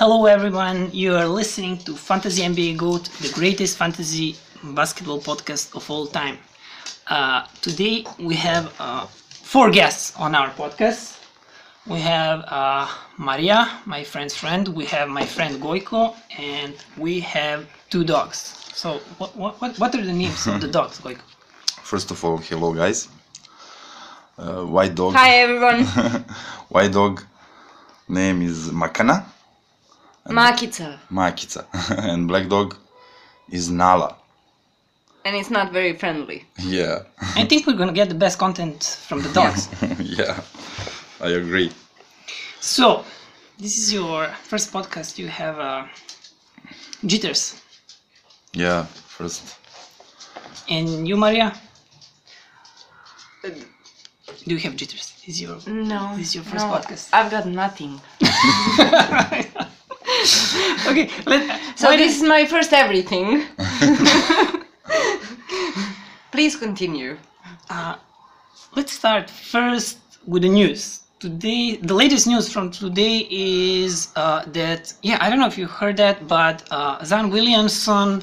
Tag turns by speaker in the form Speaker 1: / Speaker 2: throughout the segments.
Speaker 1: Hello everyone, you are listening to Fantasy NBA GOAT, the greatest fantasy basketball podcast of all time. Today we have 4 guests on our podcast. We have Maria, my friend's friend, we have my friend Goiko, and we have 2 dogs. So what are the names of the dogs, Goiko?
Speaker 2: First of all, hello guys. White dog.
Speaker 3: Hi everyone.
Speaker 2: White dog name is Makana.
Speaker 3: Makica.
Speaker 2: Makica. And black dog is Nala.
Speaker 3: And it's not very friendly.
Speaker 2: Yeah.
Speaker 1: I think we're gonna get the best content from the dogs.
Speaker 2: Yeah, I agree.
Speaker 1: So, this is your first podcast. You have jitters.
Speaker 2: Yeah, first.
Speaker 1: And you, Maria? Do you have jitters? This is your first podcast.
Speaker 3: I've got nothing.
Speaker 1: Okay,
Speaker 3: So this is my first everything. Please continue.
Speaker 1: Let's start first with the news. Today, the latest news from today is that, I don't know if you heard that, but Zion Williamson,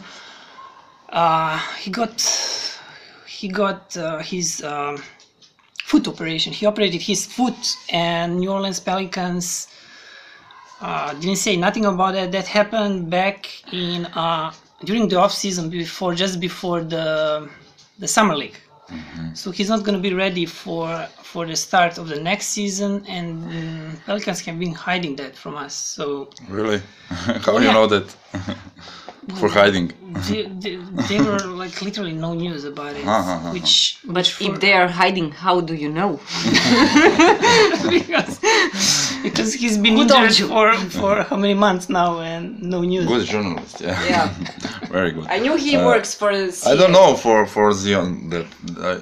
Speaker 1: he got his foot operation. He operated his foot, and New Orleans Pelicans didn't say nothing about it. That happened back in during the off season, just before the summer league. Mm-hmm. So he's not going to be ready for the start of the next season, and Pelicans have been hiding that from us. So
Speaker 2: really, how you know that? For hiding.
Speaker 1: There were like literally no news about it.
Speaker 3: But if they are hiding, how do you know?
Speaker 1: because he's been injured for how many months now and no news.
Speaker 2: Good journalist, yeah. Very good.
Speaker 3: I knew he works for
Speaker 2: I don't know for Zion that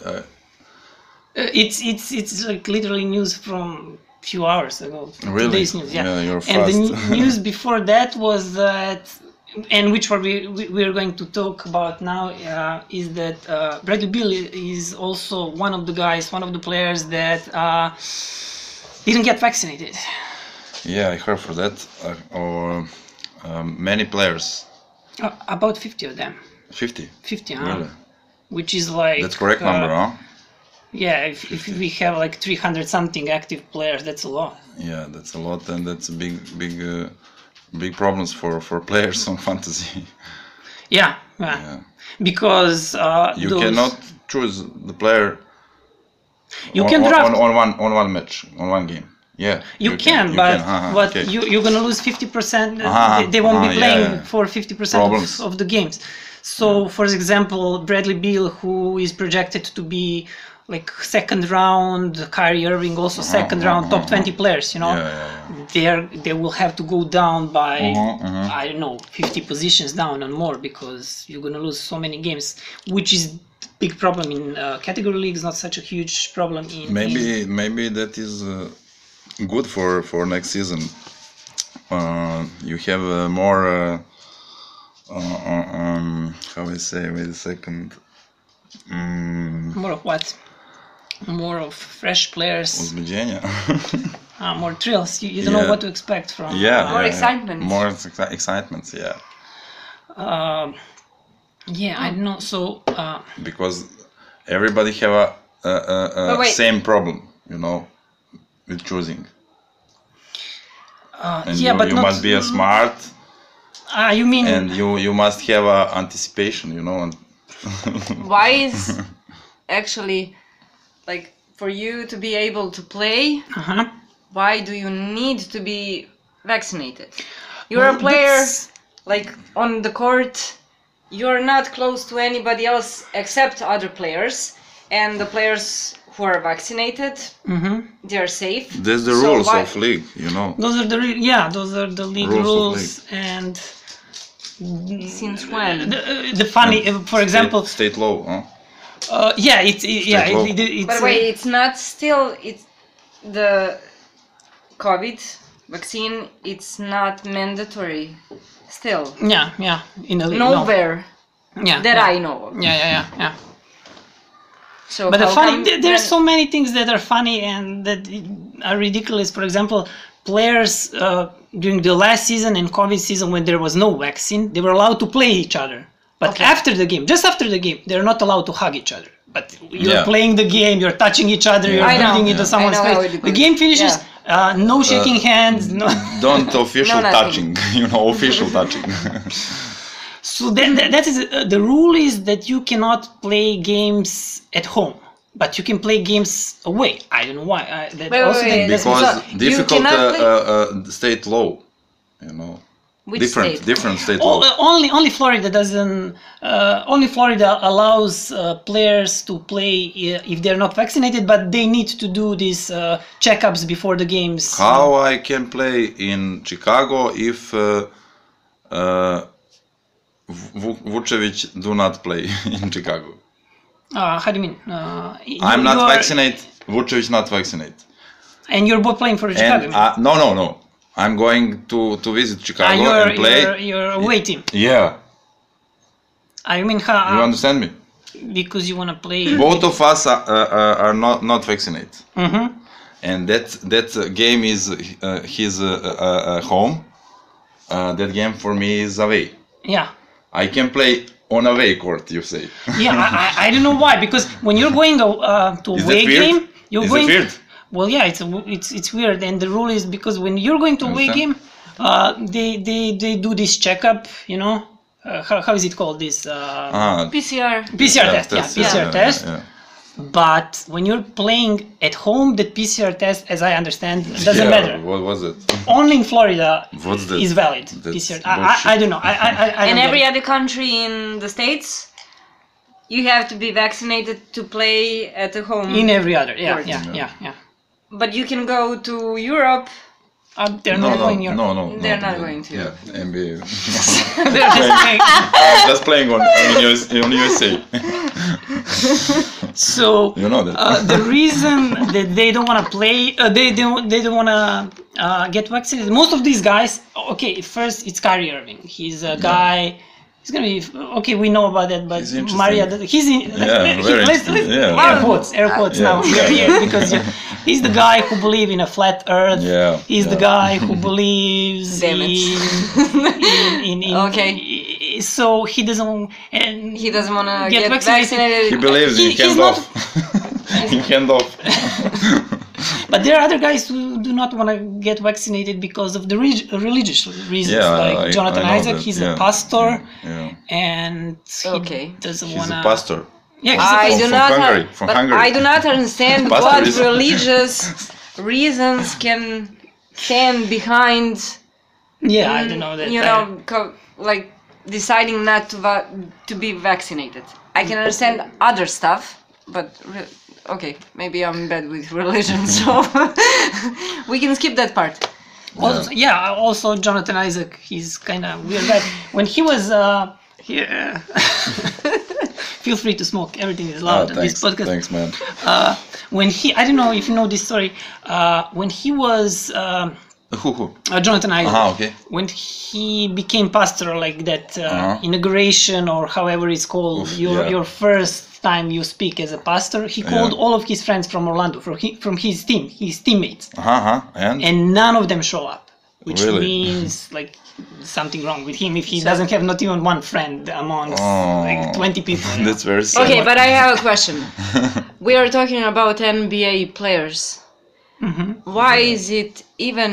Speaker 1: it's like literally news from few hours ago.
Speaker 2: Really?
Speaker 1: Today's news,
Speaker 2: Yeah, you're
Speaker 1: and
Speaker 2: fast.
Speaker 1: the news before that was that, and which we're going to talk about now, is that Bradley Beal is also one of the players that didn't get vaccinated.
Speaker 2: Yeah, I heard for that. Many players.
Speaker 1: About 50 of them.
Speaker 2: 50?
Speaker 1: 50,
Speaker 2: Really?
Speaker 1: Which is like...
Speaker 2: That's correct number, huh?
Speaker 1: Yeah, if we have like 300 something active players, that's a lot.
Speaker 2: Yeah, that's a lot, and that's a big problems for players on fantasy.
Speaker 1: Yeah. Because
Speaker 2: you cannot choose the player.
Speaker 1: You can draft
Speaker 2: on one match, on one game. Yeah,
Speaker 1: you can, but okay. You're gonna lose 50%. They won't be playing for 50% of the games. So, for example, Bradley Beal, who is projected to be like second round, Kyrie Irving also second round, top 20 players, you know, they will have to go down by I don't know, 50 positions down and more, because you're gonna lose so many games, which is big problem in category leagues, not such a huge problem in
Speaker 2: maybe that is good for next season. You have more how I say, wait a second,
Speaker 1: more of what? More of fresh players. More thrills. You don't know what to expect from.
Speaker 3: More excitement.
Speaker 2: More excitement. Yeah.
Speaker 1: I don't know. So.
Speaker 2: Because everybody have a same problem, you know, with choosing. And you must be smart.
Speaker 1: You mean?
Speaker 2: And you must have anticipation, you know. And
Speaker 3: why is actually, like, for you to be able to play, why do you need to be vaccinated? You're a player, like, on the court, you're not close to anybody else except other players, and the players who are vaccinated, they're safe.
Speaker 2: There's the rules of league, you know.
Speaker 1: Those are the league rules and
Speaker 3: since when?
Speaker 1: The funny, for example,
Speaker 2: state law, huh?
Speaker 3: It's but wait, it's not still. It's the COVID vaccine. It's not mandatory still.
Speaker 1: Yeah. In the league,
Speaker 3: nowhere.
Speaker 1: No.
Speaker 3: That I know of.
Speaker 1: Yeah.
Speaker 3: So
Speaker 1: But the
Speaker 3: how
Speaker 1: funny,
Speaker 3: come
Speaker 1: there's
Speaker 3: then-
Speaker 1: so many things that are funny and that are ridiculous. For example, players during the last season and COVID season, when there was no vaccine, they were allowed to play each other. But
Speaker 3: Okay.
Speaker 1: after the game, just after the game, they're not allowed to hug each other. But you're
Speaker 2: Yeah.
Speaker 1: playing the game, you're touching each other, you're
Speaker 3: I know.
Speaker 1: breathing into
Speaker 3: Yeah.
Speaker 1: someone's
Speaker 3: I know how
Speaker 1: face.
Speaker 3: it
Speaker 1: The
Speaker 3: goes.
Speaker 1: game finishes, no shaking hands, no.
Speaker 2: Don't official
Speaker 3: No, nothing.
Speaker 2: touching, official touching.
Speaker 1: So then that is the rule is that you cannot play games at home, but you can play games away. I don't know why. That
Speaker 3: Wait,
Speaker 1: also
Speaker 3: wait,
Speaker 1: that-
Speaker 3: wait.
Speaker 2: Because
Speaker 3: You
Speaker 2: difficult
Speaker 3: cannot
Speaker 2: state law,
Speaker 3: Which
Speaker 2: different
Speaker 3: state?
Speaker 2: different state
Speaker 1: Oh,
Speaker 2: law.
Speaker 1: only Florida doesn't. Only Florida allows players to play if they're not vaccinated, but they need to do these checkups before the games.
Speaker 2: How I can play in Chicago if Vucevic do not play in Chicago?
Speaker 1: How do you mean?
Speaker 2: I'm not
Speaker 1: you are-
Speaker 2: vaccinated. Vucevic not vaccinated.
Speaker 1: and you're both playing for Chicago.
Speaker 2: And no. I'm going to visit Chicago and play.
Speaker 1: You're away team.
Speaker 2: Yeah,
Speaker 1: I mean,
Speaker 2: you understand me?
Speaker 1: because you want to play.
Speaker 2: Both of us are not vaccinated,
Speaker 1: Mhm.
Speaker 2: and that game is his home. That game for me is away.
Speaker 1: Yeah.
Speaker 2: I can play on away court. You say?
Speaker 1: Yeah, I don't know why, because when you're going to
Speaker 2: Is
Speaker 1: away
Speaker 2: that weird?
Speaker 1: game, you're
Speaker 2: Is
Speaker 1: going.
Speaker 2: it weird?
Speaker 1: Well, yeah, it's weird, and the rule is because when you're going to away game,
Speaker 2: Understand?
Speaker 1: they do this checkup, how is it called this
Speaker 3: PCR.
Speaker 1: PCR test, yeah, PCR test.
Speaker 2: Yeah.
Speaker 1: But when you're playing at home, that PCR test, as I understand, doesn't
Speaker 2: Yeah,
Speaker 1: matter.
Speaker 2: What was it?
Speaker 1: Only in Florida
Speaker 2: What's that?
Speaker 1: is valid.
Speaker 2: That's
Speaker 1: PCR.
Speaker 2: bullshit.
Speaker 1: I don't know. I
Speaker 3: In
Speaker 1: don't
Speaker 3: every
Speaker 1: get it.
Speaker 3: other country in the States, you have to be vaccinated to play at the home.
Speaker 1: In every other, yeah,
Speaker 3: Court.
Speaker 1: yeah.
Speaker 3: But you can go to Europe.
Speaker 1: They're not going here.
Speaker 2: No.
Speaker 3: They're not going to.
Speaker 2: Yeah, NBA.
Speaker 1: They're just playing.
Speaker 2: Just playing on USA.
Speaker 1: So
Speaker 2: You know that.
Speaker 1: the reason that they don't want to play, they don't want to get vaccinated. Most of these guys, okay, first it's Kyrie Irving. He's a guy. He's gonna be okay. We know about that, but
Speaker 2: He's interesting.
Speaker 1: Maria, he's in.
Speaker 2: Yeah, very interesting. Yeah.
Speaker 1: Air quotes
Speaker 2: Yeah.
Speaker 1: now. We're here because he's the guy who believes in a flat Earth.
Speaker 2: Yeah,
Speaker 1: He's the
Speaker 2: yeah.
Speaker 1: guy who believes
Speaker 3: Damn it.
Speaker 1: in
Speaker 3: Okay.
Speaker 1: So he doesn't and
Speaker 3: He doesn't want to
Speaker 1: Get
Speaker 3: get
Speaker 1: vaccinated.
Speaker 3: vaccinated.
Speaker 2: He believes in
Speaker 1: he's
Speaker 2: hand
Speaker 1: not-
Speaker 2: off. In hand off.
Speaker 1: But there are other guys who do not want to get vaccinated because of the religious reasons.
Speaker 2: Yeah,
Speaker 1: like Jonathan
Speaker 2: I know
Speaker 1: Isaac,
Speaker 2: that,
Speaker 1: he's
Speaker 2: yeah.
Speaker 1: a pastor,
Speaker 2: Yeah.
Speaker 1: and he
Speaker 3: Okay.
Speaker 1: doesn't
Speaker 2: He's
Speaker 1: want
Speaker 2: a
Speaker 1: to.
Speaker 2: pastor.
Speaker 1: Yeah, he's a
Speaker 3: I
Speaker 1: pastor.
Speaker 3: do
Speaker 2: From
Speaker 3: not.
Speaker 2: Hungary, from
Speaker 3: but
Speaker 2: Hungary.
Speaker 3: I do not understand
Speaker 2: Pastor
Speaker 3: what
Speaker 2: is-
Speaker 3: religious reasons can stand behind.
Speaker 1: Yeah, I don't know that.
Speaker 3: You know, like deciding not to be vaccinated. I can understand other stuff, but okay, maybe I'm bad with religion, so we can skip that part.
Speaker 1: Also, yeah, also Jonathan Isaac, he's kind of weird guy. When he was here, feel free to smoke. Everything is loud on this podcast.
Speaker 2: Thanks, man.
Speaker 1: When he, I don't know if you know this story. When he was
Speaker 2: Who?
Speaker 1: Jonathan Isaac.
Speaker 2: Okay.
Speaker 1: When he became pastor, like that inauguration or however it's called,
Speaker 2: yeah.
Speaker 1: your first time you speak as a pastor, he called all of his friends from Orlando, from his team, his teammates, and none of them show up, which
Speaker 2: Really?
Speaker 1: means like something wrong with him if he doesn't have not even one friend amongst like 20 people. you know?
Speaker 2: That's very sad.
Speaker 3: Okay, but I have a question. We are talking about NBA players.
Speaker 1: Mm-hmm.
Speaker 3: Why is it even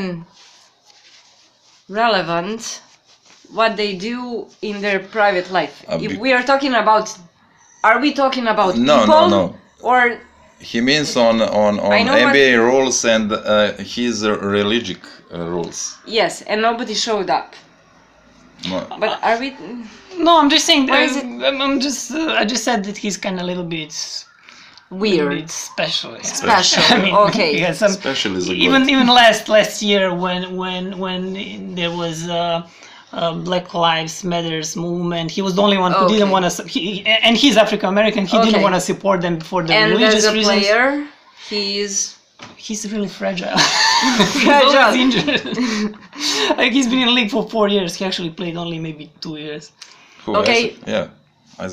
Speaker 3: relevant what they do in their private life? If we are talking about, are we talking about
Speaker 2: No,
Speaker 3: people
Speaker 2: no.
Speaker 3: or
Speaker 2: He means on
Speaker 3: I know
Speaker 2: NBA rules and his religious rules.
Speaker 3: yes, and nobody showed up.
Speaker 2: No.
Speaker 3: But are we?
Speaker 1: No, I'm just saying.
Speaker 3: Why is it-
Speaker 1: I just said that he's kind of a little bit
Speaker 3: Weird.
Speaker 1: special. Yeah.
Speaker 3: Special, okay.
Speaker 1: He has some,
Speaker 2: Special is a
Speaker 1: even
Speaker 2: good.
Speaker 1: last year when there was Black Lives Matters movement, he was the only one who didn't
Speaker 3: Okay.
Speaker 1: want to. And he's African American. He
Speaker 3: Okay.
Speaker 1: didn't want to support them for the
Speaker 3: And
Speaker 1: religious
Speaker 3: as a
Speaker 1: reasons.
Speaker 3: player, he's
Speaker 1: He's really fragile.
Speaker 3: Fragile.
Speaker 1: He's always injured. Like he's been in the league for 4 years. He actually played only maybe 2 years.
Speaker 2: Who,
Speaker 3: Okay.
Speaker 2: Isaac? Yeah, Isaac.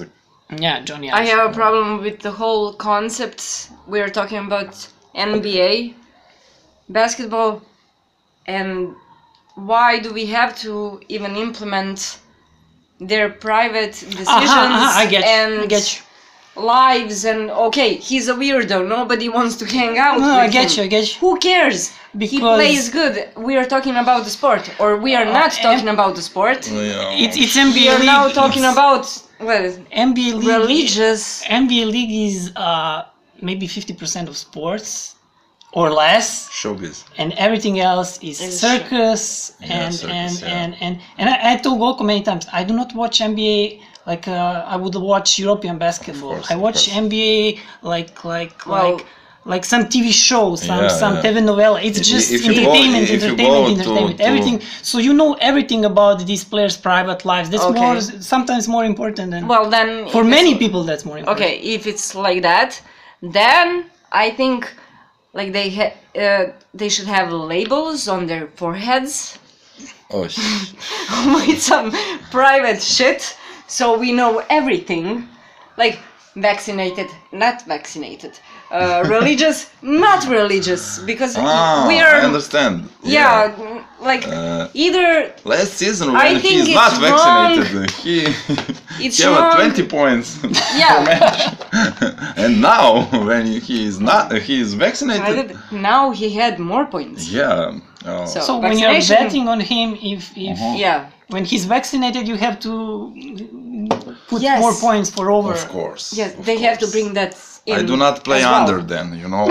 Speaker 1: Yeah, Johnny
Speaker 3: I
Speaker 1: Isaac.
Speaker 3: have a problem with the whole concept. We're talking about NBA basketball, and why do we have to even implement their private decisions
Speaker 1: I get
Speaker 3: and
Speaker 1: you. I get you.
Speaker 3: lives? And okay, he's a weirdo. Nobody wants to hang out
Speaker 1: No,
Speaker 3: with
Speaker 1: I get
Speaker 3: him.
Speaker 1: you. I get you.
Speaker 3: Who cares? He
Speaker 1: Because-
Speaker 3: plays good. We are talking about the sport, or we are not talking about the sport.
Speaker 1: It's NBA
Speaker 3: We are
Speaker 1: league.
Speaker 3: now talking about
Speaker 1: NBA league.
Speaker 3: religious.
Speaker 1: NBA league is maybe 50% of sports or less,
Speaker 2: Showbiz.
Speaker 1: and everything else is
Speaker 3: Is
Speaker 1: circus.
Speaker 2: Yeah,
Speaker 1: And
Speaker 2: circus,
Speaker 1: and I told Golko many times, I do not watch NBA like I would watch European basketball.
Speaker 2: course,
Speaker 1: I
Speaker 2: of
Speaker 1: watch
Speaker 2: course.
Speaker 1: NBA
Speaker 3: Well,
Speaker 1: like some TV show, some
Speaker 2: Yeah.
Speaker 1: telenovela. It's just
Speaker 2: If you go-
Speaker 1: entertainment,
Speaker 2: if you
Speaker 1: entertainment,
Speaker 2: go to-
Speaker 1: everything. So you know everything about these players' private lives. That's
Speaker 3: Okay.
Speaker 1: more, sometimes more important than
Speaker 3: well, then
Speaker 1: for
Speaker 3: if
Speaker 1: many
Speaker 3: it's-
Speaker 1: people. That's more important.
Speaker 3: Okay, if it's like that, then I think like they should have labels on their foreheads
Speaker 2: Oh,
Speaker 3: with some private shit, so we know everything, like vaccinated, not vaccinated, religious, not religious, because we
Speaker 2: I
Speaker 3: are.
Speaker 2: understand.
Speaker 3: Yeah, like either
Speaker 2: Last season
Speaker 3: I
Speaker 2: when
Speaker 3: think
Speaker 2: he's
Speaker 3: it's
Speaker 2: not
Speaker 3: wrong.
Speaker 2: vaccinated, he
Speaker 3: It's
Speaker 2: he had
Speaker 3: wrong.
Speaker 2: 20 points
Speaker 3: Yeah.
Speaker 2: per match. And now when he is not, he is vaccinated.
Speaker 3: now he had more points.
Speaker 2: Yeah. Oh.
Speaker 1: So when you're
Speaker 3: Vaccination-
Speaker 1: betting on him, if
Speaker 3: Yeah.
Speaker 1: when he's vaccinated, you have to put
Speaker 3: Yes.
Speaker 1: more points for over.
Speaker 2: Of course.
Speaker 3: Yes,
Speaker 2: of
Speaker 3: they have to
Speaker 2: course.
Speaker 3: bring that in.
Speaker 2: I do not play
Speaker 3: as well.
Speaker 2: under then, you know.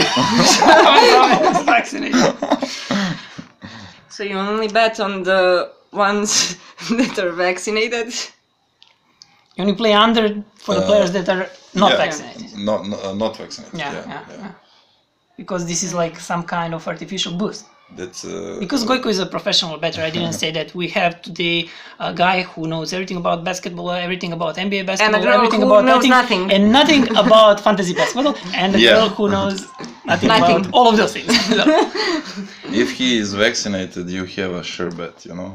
Speaker 1: Vaccinated.
Speaker 3: So you only bet on the ones that are vaccinated.
Speaker 1: You only play under for the players that are not
Speaker 2: Yeah.
Speaker 1: vaccinated.
Speaker 2: Not vaccinated.
Speaker 1: Yeah. Because this is like some kind of artificial boost.
Speaker 2: That's
Speaker 1: Because Goiko is a professional bettor, I didn't say that. We have today a guy who knows everything about basketball, everything about NBA basketball,
Speaker 3: girl
Speaker 1: everything
Speaker 3: who
Speaker 1: about
Speaker 3: knows
Speaker 1: nothing,
Speaker 3: nothing.
Speaker 1: and nothing about fantasy basketball, and a
Speaker 2: Yeah.
Speaker 1: girl who knows nothing
Speaker 3: Nothing.
Speaker 1: about all of those things.
Speaker 2: if he is vaccinated, you have a sure bet, you know.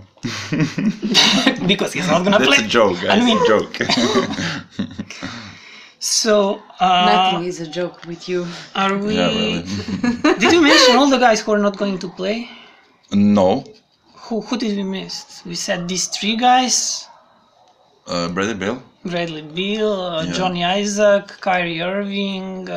Speaker 1: Because he's not gonna
Speaker 2: That's
Speaker 1: play.
Speaker 2: a joke, guys.
Speaker 1: I mean,
Speaker 2: a joke.
Speaker 1: so
Speaker 3: Nothing is a joke with you.
Speaker 1: are we?
Speaker 2: Yeah, really.
Speaker 1: Did you mention all the guys who are not going to play?
Speaker 2: No,
Speaker 1: Who did we miss? We said these three guys:
Speaker 2: Bradley Bill.
Speaker 1: Bradley Beal,
Speaker 2: Yeah.
Speaker 1: Johnny Isaac, Kyrie Irving.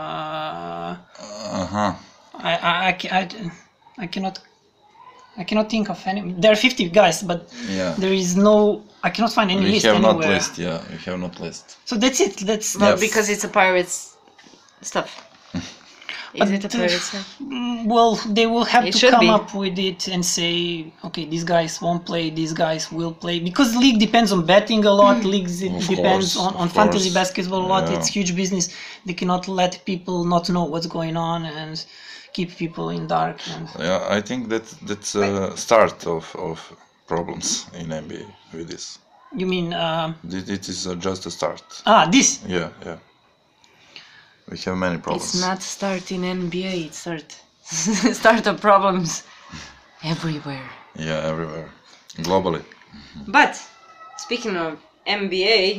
Speaker 1: I cannot think of any. There are 50 guys, but
Speaker 2: Yeah.
Speaker 1: there is no. I cannot find any
Speaker 2: We
Speaker 1: list
Speaker 2: have
Speaker 1: anywhere.
Speaker 2: not list. Yeah, we have not list.
Speaker 1: So that's it. That's
Speaker 3: Well,
Speaker 2: Yes.
Speaker 3: because it's a pirate's stuff. Is it a pirate stuff?
Speaker 1: well, they will have
Speaker 3: It
Speaker 1: to
Speaker 3: should
Speaker 1: come
Speaker 3: be.
Speaker 1: up with it and say, okay, these guys won't play, these guys will play, because the league depends on betting a lot. Leagues it
Speaker 2: Of
Speaker 1: depends
Speaker 2: course,
Speaker 1: on
Speaker 2: of
Speaker 1: fantasy
Speaker 2: course.
Speaker 1: basketball a lot.
Speaker 2: Yeah.
Speaker 1: It's huge business. They cannot let people not know what's going on and keep people in dark. And
Speaker 2: Yeah, I think that's a start of problems in NBA with this.
Speaker 1: you mean
Speaker 2: It is just a start.
Speaker 1: this?
Speaker 2: Yeah. We have many problems.
Speaker 3: It's not start in NBA. It's start of problems everywhere.
Speaker 2: Yeah, everywhere, globally.
Speaker 3: But speaking of NBA,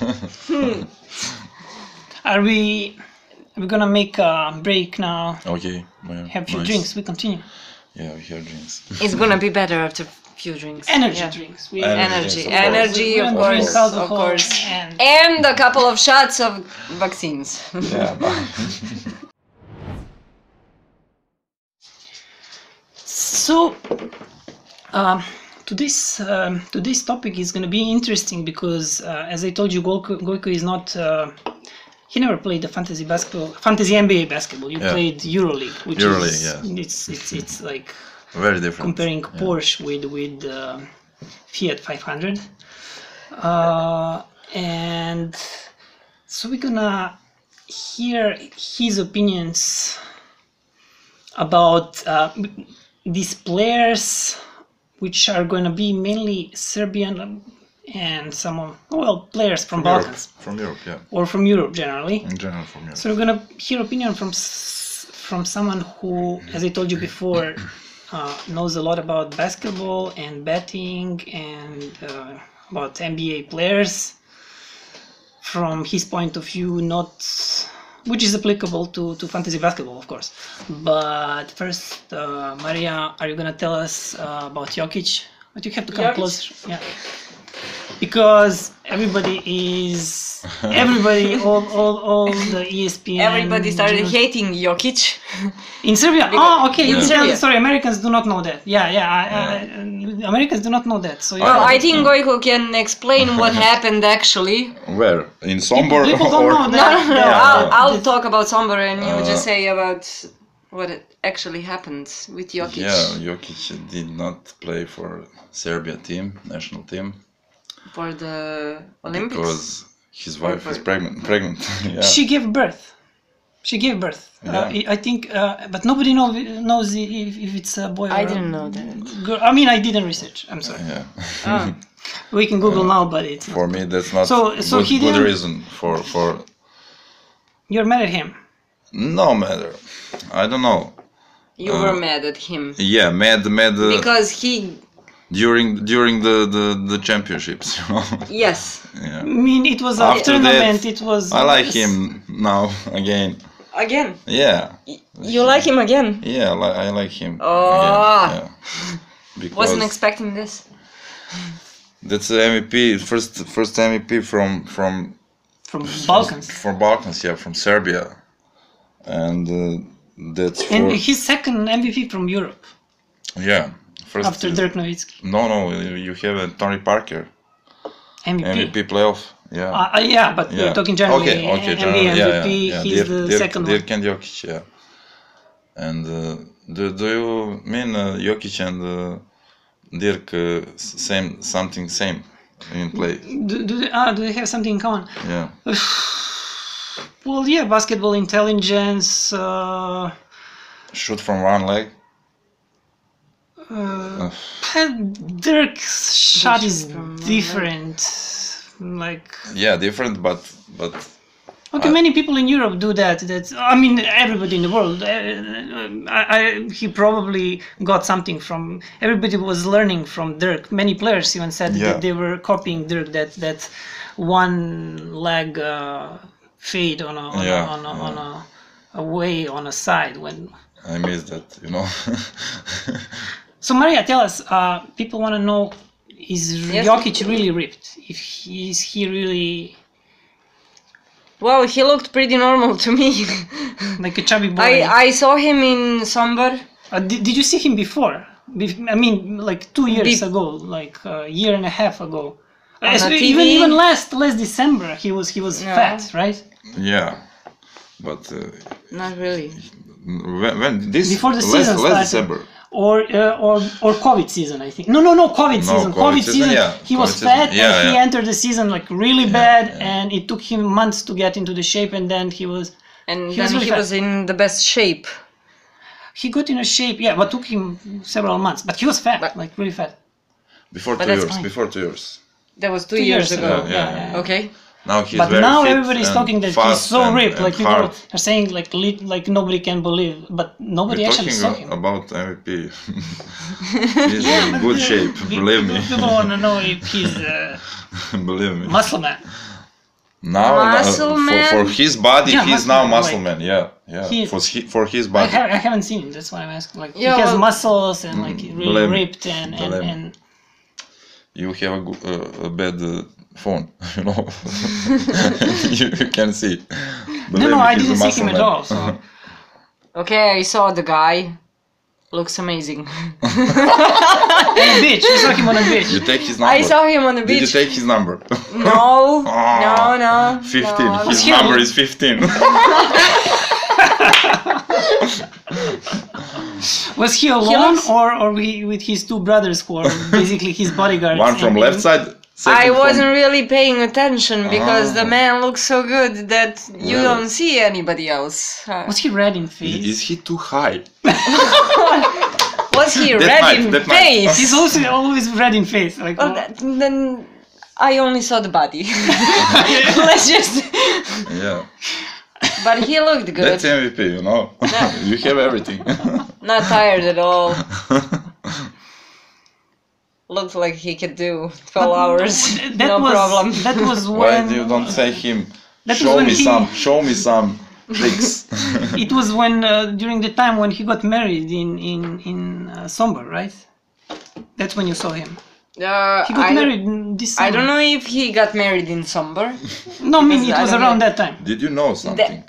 Speaker 1: Are we gonna make a break now?
Speaker 2: Okay.
Speaker 1: Have a few
Speaker 2: nice.
Speaker 1: drinks. We continue.
Speaker 2: Yeah, we have drinks.
Speaker 3: it's gonna be better after few drinks.
Speaker 1: Energy
Speaker 3: Yeah.
Speaker 1: drinks.
Speaker 2: Energy,
Speaker 3: Energy,
Speaker 2: yes,
Speaker 3: of
Speaker 1: We don't
Speaker 3: course,
Speaker 1: drink
Speaker 3: of
Speaker 1: alcohol
Speaker 3: course.
Speaker 1: and
Speaker 3: And a couple of shots of vaccines.
Speaker 2: Yeah.
Speaker 1: So, today's topic is going to be interesting because, as I told you, Goiko is not. He never played the fantasy NBA basketball. You
Speaker 2: Yeah.
Speaker 1: played EuroLeague, which
Speaker 2: EuroLeague,
Speaker 1: is it's like
Speaker 2: Very different.
Speaker 1: comparing Porsche with Fiat 500, and so we're gonna hear his opinions about these players, which are going to be mainly Serbian and some players from Balkans
Speaker 2: From Europe, yeah.
Speaker 1: or from Europe generally.
Speaker 2: In general, from Europe.
Speaker 1: So we're gonna hear opinion from someone who, as I told you before, knows a lot about basketball and betting and about NBA players from his point of view, not which is applicable to fantasy basketball, of course. But first, Maria, are you gonna tell us about Jokic? But you have to come
Speaker 3: Jokic?
Speaker 1: closer. Yeah. Because all the ESPN.
Speaker 3: Everybody started hating Jokic.
Speaker 1: In Serbia? Oh, okay.
Speaker 3: In Serbia.
Speaker 1: Sorry, Americans do not know that. Americans do not know that. So
Speaker 3: Well, I think Gojko can explain what happened actually.
Speaker 2: Where? In Sombor?
Speaker 1: People don't know
Speaker 3: No,
Speaker 1: that.
Speaker 3: no, no.
Speaker 2: Yeah.
Speaker 3: I'll talk about Sombor and you just say about what actually happened with Jokic.
Speaker 2: Yeah, Jokic did not play for Serbia team, national team.
Speaker 3: For the Olympics.
Speaker 2: Because his wife is pregnant. Yeah.
Speaker 1: She gave birth.
Speaker 2: Yeah.
Speaker 1: I think, but nobody knows if it's a boy or
Speaker 3: I didn't know that.
Speaker 1: girl. I mean, I didn't research. I'm sorry.
Speaker 2: Yeah.
Speaker 3: Oh.
Speaker 1: We can Google now, but it's
Speaker 2: For
Speaker 1: not.
Speaker 2: me, that's not
Speaker 1: So he
Speaker 2: good
Speaker 1: didn't-
Speaker 2: reason for
Speaker 1: You're mad at him.
Speaker 2: no matter. I don't know.
Speaker 3: You were mad at him.
Speaker 2: Yeah, mad.
Speaker 3: Because he.
Speaker 2: During the championships, you know.
Speaker 3: Yes.
Speaker 2: Yeah.
Speaker 1: I mean, it was a
Speaker 2: After
Speaker 1: tournament.
Speaker 2: that,
Speaker 1: It was.
Speaker 2: I like him now again.
Speaker 3: Again.
Speaker 2: Yeah.
Speaker 3: You like him again?
Speaker 2: Yeah, I like him.
Speaker 3: Oh.
Speaker 2: Again. Yeah. Because
Speaker 3: Wasn't expecting this.
Speaker 2: that's the MVP, first MVP from
Speaker 1: Balkans.
Speaker 2: from Balkans, yeah, from Serbia, and that's for
Speaker 1: And his second MVP from Europe
Speaker 2: yeah. First,
Speaker 1: after Dirk Nowitzki.
Speaker 2: No, you have Tony Parker
Speaker 1: MVP.
Speaker 2: MVP playoff. Yeah.
Speaker 1: Yeah, but we're talking generally.
Speaker 2: Okay,
Speaker 1: NBA
Speaker 2: generally,
Speaker 1: MVP. He's the second one.
Speaker 2: Dirk and Jokic, yeah. And do you mean Jokic and Dirk same in play?
Speaker 1: Do they have something in common?
Speaker 2: Yeah.
Speaker 1: Well, yeah, basketball intelligence.
Speaker 2: Shoot from one leg.
Speaker 1: Dirk's shot is different. Like
Speaker 2: Yeah, different, but
Speaker 1: okay, many people in Europe do that. I mean, everybody in the world. He probably got something from. Everybody was learning from Dirk. Many players even said
Speaker 2: Yeah.
Speaker 1: that they were copying Dirk. That one leg fade on a way on a side when.
Speaker 2: I miss that, you know.
Speaker 1: So Maria, tell us. People want to know: is
Speaker 3: Yes.
Speaker 1: Jokic really ripped? Is he really
Speaker 3: Well, he looked pretty normal to me.
Speaker 1: like a chubby boy?
Speaker 3: I saw him in Sombor.
Speaker 1: Did you see him before? I mean, like 2 years
Speaker 3: Be-
Speaker 1: ago, like a year and a half ago.
Speaker 3: On a TV?
Speaker 1: Even last December, he was
Speaker 3: No.
Speaker 1: fat, right?
Speaker 2: Yeah, but
Speaker 3: Not really.
Speaker 2: when this
Speaker 1: Before the
Speaker 2: last
Speaker 1: season started.
Speaker 2: December.
Speaker 1: Or COVID season, I think. No, COVID season.
Speaker 2: COVID season, yeah.
Speaker 1: He was
Speaker 2: COVID
Speaker 1: fat,
Speaker 2: season. Yeah,
Speaker 1: and he
Speaker 2: yeah.
Speaker 1: entered the season like really bad, and it took him months to get into the shape, and then he was.
Speaker 3: And
Speaker 1: He was
Speaker 3: then
Speaker 1: really
Speaker 3: he
Speaker 1: fat.
Speaker 3: was in the best shape.
Speaker 1: He got in a shape, yeah, but took him several months. But he was fat,
Speaker 3: But-
Speaker 1: like really fat.
Speaker 2: Before
Speaker 3: But
Speaker 2: 2
Speaker 3: that's
Speaker 2: years.
Speaker 3: fine.
Speaker 2: Before 2 years.
Speaker 3: That was 2
Speaker 1: 2
Speaker 3: years
Speaker 1: years
Speaker 3: ago.
Speaker 1: ago, yeah.
Speaker 3: Okay.
Speaker 2: Now he's
Speaker 1: But
Speaker 2: very
Speaker 1: now
Speaker 2: fit
Speaker 1: everybody's
Speaker 2: and
Speaker 1: talking that he's
Speaker 2: fast
Speaker 1: so
Speaker 2: and-
Speaker 1: ripped,
Speaker 2: and
Speaker 1: like people
Speaker 2: hard.
Speaker 1: are saying like nobody can believe, but nobody
Speaker 2: We're
Speaker 1: actually saw
Speaker 2: talking
Speaker 1: him.
Speaker 2: about MVP. He's in good shape, believe me.
Speaker 1: People want to know if he's
Speaker 2: Believe me.
Speaker 1: muscle man.
Speaker 2: Now,
Speaker 3: Muscle man?
Speaker 2: for his body,
Speaker 1: Yeah,
Speaker 2: he's
Speaker 1: muscle
Speaker 2: now
Speaker 1: man,
Speaker 2: muscle
Speaker 1: like-
Speaker 2: man. Yeah.
Speaker 1: He-
Speaker 2: For his
Speaker 1: I,
Speaker 2: body.
Speaker 1: I haven't seen him. That's why I'm asking. Like
Speaker 3: Yeah,
Speaker 1: he has
Speaker 3: well-
Speaker 1: muscles and like really
Speaker 2: Believe me.
Speaker 1: ripped and
Speaker 2: Believe me.
Speaker 1: and
Speaker 2: You have a bad phone, you know. you can see. Believe
Speaker 1: no,
Speaker 2: me,
Speaker 1: I
Speaker 2: he's a
Speaker 1: didn't see
Speaker 2: muscle
Speaker 1: him at
Speaker 2: man.
Speaker 1: all. So
Speaker 3: Okay, I saw the guy. Looks amazing.
Speaker 1: on a beach, you saw him on a beach.
Speaker 2: You take his number.
Speaker 3: I saw him on the
Speaker 2: Did you
Speaker 3: beach.
Speaker 2: take his number?
Speaker 3: No,
Speaker 2: Ah,
Speaker 3: no.
Speaker 2: 15.
Speaker 3: No.
Speaker 2: His
Speaker 1: Yeah.
Speaker 2: number is 15.
Speaker 1: Was he alone or with his two brothers who are basically his bodyguards?
Speaker 2: One from
Speaker 1: and-
Speaker 2: left side. Second
Speaker 3: I
Speaker 2: from-
Speaker 3: wasn't really paying attention because the
Speaker 2: Ah.
Speaker 3: man looks so good that you
Speaker 2: Really?
Speaker 3: don't see anybody else.
Speaker 1: Was he red in face?
Speaker 2: Is he too high?
Speaker 3: Was he
Speaker 2: That
Speaker 3: red
Speaker 2: might-
Speaker 3: in
Speaker 2: that might-
Speaker 3: face?
Speaker 1: He's also always red in face. Like
Speaker 3: Well, then I only saw the body. Let's just.
Speaker 2: Yeah.
Speaker 3: But he looked good.
Speaker 2: That's MVP, you know. You have everything.
Speaker 3: Not tired at all. looked like he could do 12 hours.
Speaker 1: That
Speaker 3: No
Speaker 1: was,
Speaker 3: problem.
Speaker 1: That was
Speaker 2: Why
Speaker 1: when
Speaker 2: do you don't say him?
Speaker 1: That was
Speaker 2: Show
Speaker 1: when
Speaker 2: me
Speaker 1: he-
Speaker 2: some. Show me some tricks.
Speaker 1: it was when during the time when he got married in Somber, right? That's when you saw him. He got married this summer.
Speaker 3: I don't know if he got married in Somber.
Speaker 1: No, I mean
Speaker 3: because
Speaker 1: it
Speaker 3: I
Speaker 1: was
Speaker 3: don't
Speaker 1: around
Speaker 3: know.
Speaker 1: that time.
Speaker 2: Did you know something?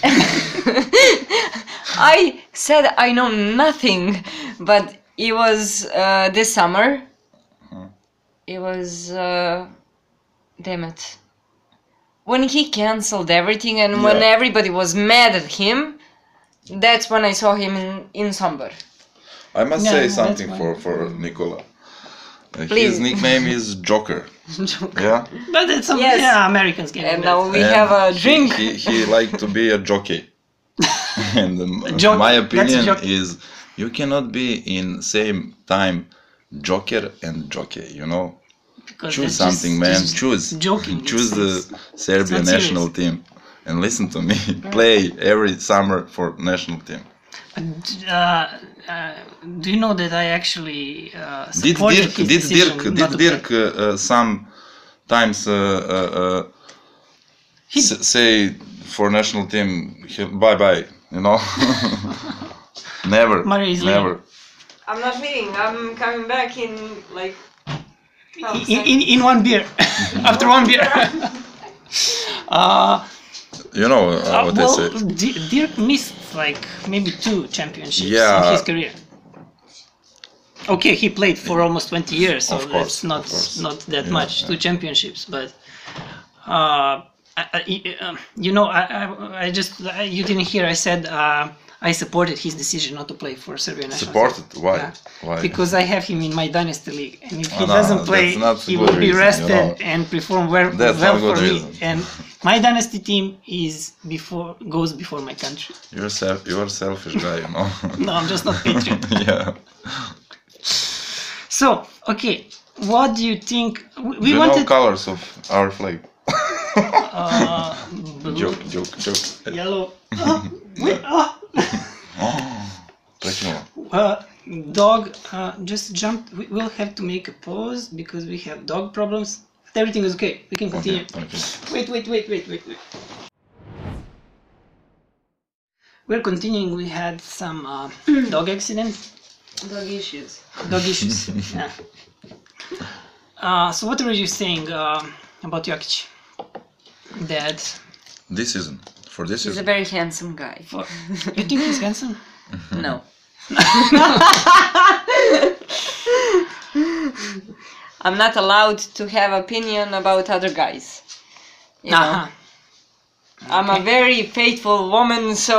Speaker 3: I said I know nothing, but it was this summer. It was damn it. When he cancelled everything and when
Speaker 2: Yeah.
Speaker 3: everybody was mad at him, that's when I saw him in Somber.
Speaker 2: I must
Speaker 1: Yeah,
Speaker 2: say
Speaker 1: that's
Speaker 2: something
Speaker 1: fine.
Speaker 2: for Nicola.
Speaker 3: Please.
Speaker 2: His nickname is Joker. Yeah.
Speaker 1: But it's some
Speaker 3: Yes.
Speaker 1: yeah, Americans get
Speaker 3: And
Speaker 1: that.
Speaker 3: now we
Speaker 2: And
Speaker 3: have a drink.
Speaker 2: He liked to be a jockey. And
Speaker 1: Jockey,
Speaker 2: my
Speaker 1: that's a
Speaker 2: opinion
Speaker 1: jockey.
Speaker 2: is you cannot be in same time joker and jockey. You know,
Speaker 1: Because
Speaker 2: choose
Speaker 1: that's
Speaker 2: something,
Speaker 1: just-
Speaker 2: man.
Speaker 1: just
Speaker 2: Choose.
Speaker 1: joking.
Speaker 2: Choose
Speaker 1: It's-
Speaker 2: the Serbian
Speaker 1: not serious.
Speaker 2: national team. And listen to me. Play every summer for national team.
Speaker 1: do you know that I actually
Speaker 2: Did
Speaker 1: supported
Speaker 2: Dirk?
Speaker 1: his
Speaker 2: Did
Speaker 1: decision
Speaker 2: Dirk?
Speaker 1: not
Speaker 2: Did
Speaker 1: to play?
Speaker 2: Dirk sometimes say for national team bye bye? You know. Never.
Speaker 1: Mario is
Speaker 2: Never.
Speaker 3: I'm not leaving. I'm coming back in like.
Speaker 1: In one beer, after one beer.
Speaker 2: You know what I
Speaker 1: well,
Speaker 2: say.
Speaker 1: Dirk missed like maybe 2 championships
Speaker 2: Yeah.
Speaker 1: in his career. Okay, he played for almost 20 years, so
Speaker 2: Of course,
Speaker 1: that's
Speaker 2: of
Speaker 1: not
Speaker 2: course.
Speaker 1: not that
Speaker 2: Yeah,
Speaker 1: much.
Speaker 2: yeah.
Speaker 1: 2 championships, but you know, you didn't hear. I said I supported his decision not to play for Serbia national team.
Speaker 2: Supported? Why?
Speaker 1: Yeah.
Speaker 2: Why?
Speaker 1: Because I have him in my dynasty league, and if he
Speaker 2: Oh, no,
Speaker 1: doesn't play,
Speaker 2: that's not a
Speaker 1: he
Speaker 2: good
Speaker 1: will be
Speaker 2: reason,
Speaker 1: rested
Speaker 2: you know.
Speaker 1: and perform well,
Speaker 2: That's
Speaker 1: well
Speaker 2: not a good
Speaker 1: for me.
Speaker 2: reason.
Speaker 1: And my dynasty team goes before my country.
Speaker 2: You're a selfish guy, you know.
Speaker 1: No, I'm just not patriot.
Speaker 2: Yeah.
Speaker 1: So, okay, what do you think? We
Speaker 2: you
Speaker 1: wanted
Speaker 2: know colors of our flag.
Speaker 1: blue,
Speaker 2: Joke.
Speaker 1: yellow. Wait,
Speaker 2: Prekinulo.
Speaker 1: dog. Just jump. We'll have to make a pause because we have dog problems. But everything is okay. We can continue.
Speaker 2: Okay.
Speaker 1: Wait. We're continuing. We had some dog accident,
Speaker 3: Dog issues.
Speaker 1: dog issues. Yeah. So what were you saying about Jokic? That
Speaker 2: This season. For this
Speaker 3: He's a
Speaker 2: season.
Speaker 3: very handsome guy.
Speaker 1: you think he's handsome?
Speaker 3: No. I'm not allowed to have opinion about other guys. You know?
Speaker 1: Uh-huh.
Speaker 3: I'm a very faithful woman, so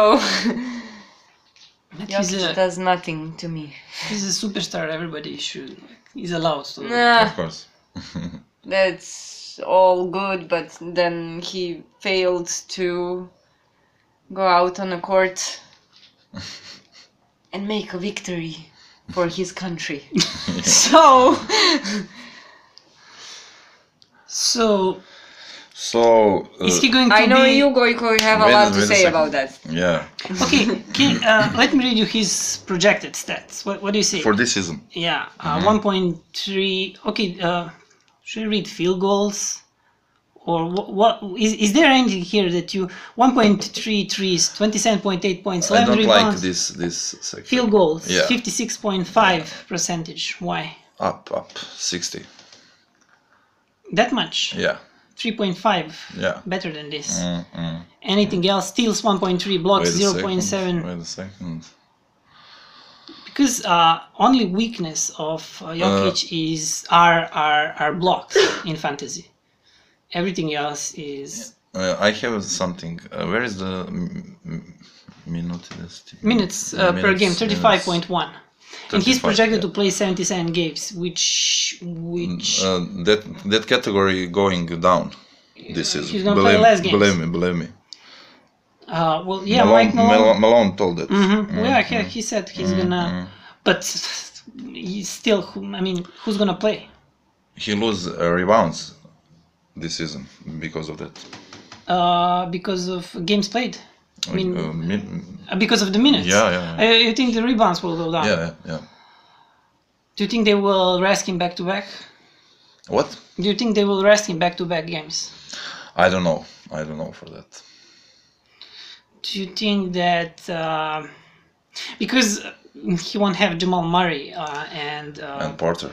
Speaker 1: But he's
Speaker 3: Jokic
Speaker 1: a
Speaker 3: does nothing to me.
Speaker 1: he's a superstar. Everybody should. He's allowed to.
Speaker 3: Nah,
Speaker 2: Of course.
Speaker 3: that's all good, but then he failed to go out on the court and make a victory for his country. So,
Speaker 1: So
Speaker 2: So.
Speaker 1: is he going to
Speaker 3: I know
Speaker 1: be?
Speaker 3: you, Goiko, have a
Speaker 2: Wait-
Speaker 3: lot to
Speaker 2: wait a
Speaker 3: say
Speaker 2: second.
Speaker 3: about that.
Speaker 2: Yeah.
Speaker 1: Okay, let me read you his projected stats. What do you say?
Speaker 2: For this season.
Speaker 1: Yeah, 1.3. Okay, should I read field goals? Or what is there anything here that you 1.3 threes, 27.8 points,
Speaker 2: I
Speaker 1: 11
Speaker 2: don't like
Speaker 1: rebounds,
Speaker 2: this section.
Speaker 1: field goals,
Speaker 2: Yeah.
Speaker 1: 56.5%. Why
Speaker 2: Up 60.
Speaker 1: that much?
Speaker 2: Yeah.
Speaker 1: 3.5
Speaker 2: Yeah.
Speaker 1: better than this.
Speaker 2: Mm.
Speaker 1: Anything else? Steals 1.3, blocks 0.7.
Speaker 2: Wait a second.
Speaker 1: Because only weakness of Jokic is are blocks in fantasy. Everything else is
Speaker 2: I have something. Where is the
Speaker 1: minutes per game, 35.1. And he's
Speaker 2: 35,
Speaker 1: projected
Speaker 2: yeah.
Speaker 1: to play 77 games, which
Speaker 2: That category going down this season.
Speaker 1: he's gonna play less games.
Speaker 2: Believe me.
Speaker 1: well, yeah, Mike Malone.
Speaker 2: Malone told that.
Speaker 1: Yeah, he said he's gonna, but he's still. I mean, who's gonna play?
Speaker 2: He lose rebounds this season because of that.
Speaker 1: Because of games played. I mean, because of the minutes.
Speaker 2: Yeah.
Speaker 1: You think the rebounds will go down?
Speaker 2: Yeah.
Speaker 1: Do you think they will rest him back to back?
Speaker 2: What?
Speaker 1: Do you think they will rest him back to back games?
Speaker 2: I don't know. I don't know for that.
Speaker 1: Do you think that because he won't have Jamal Murray and
Speaker 2: Porter.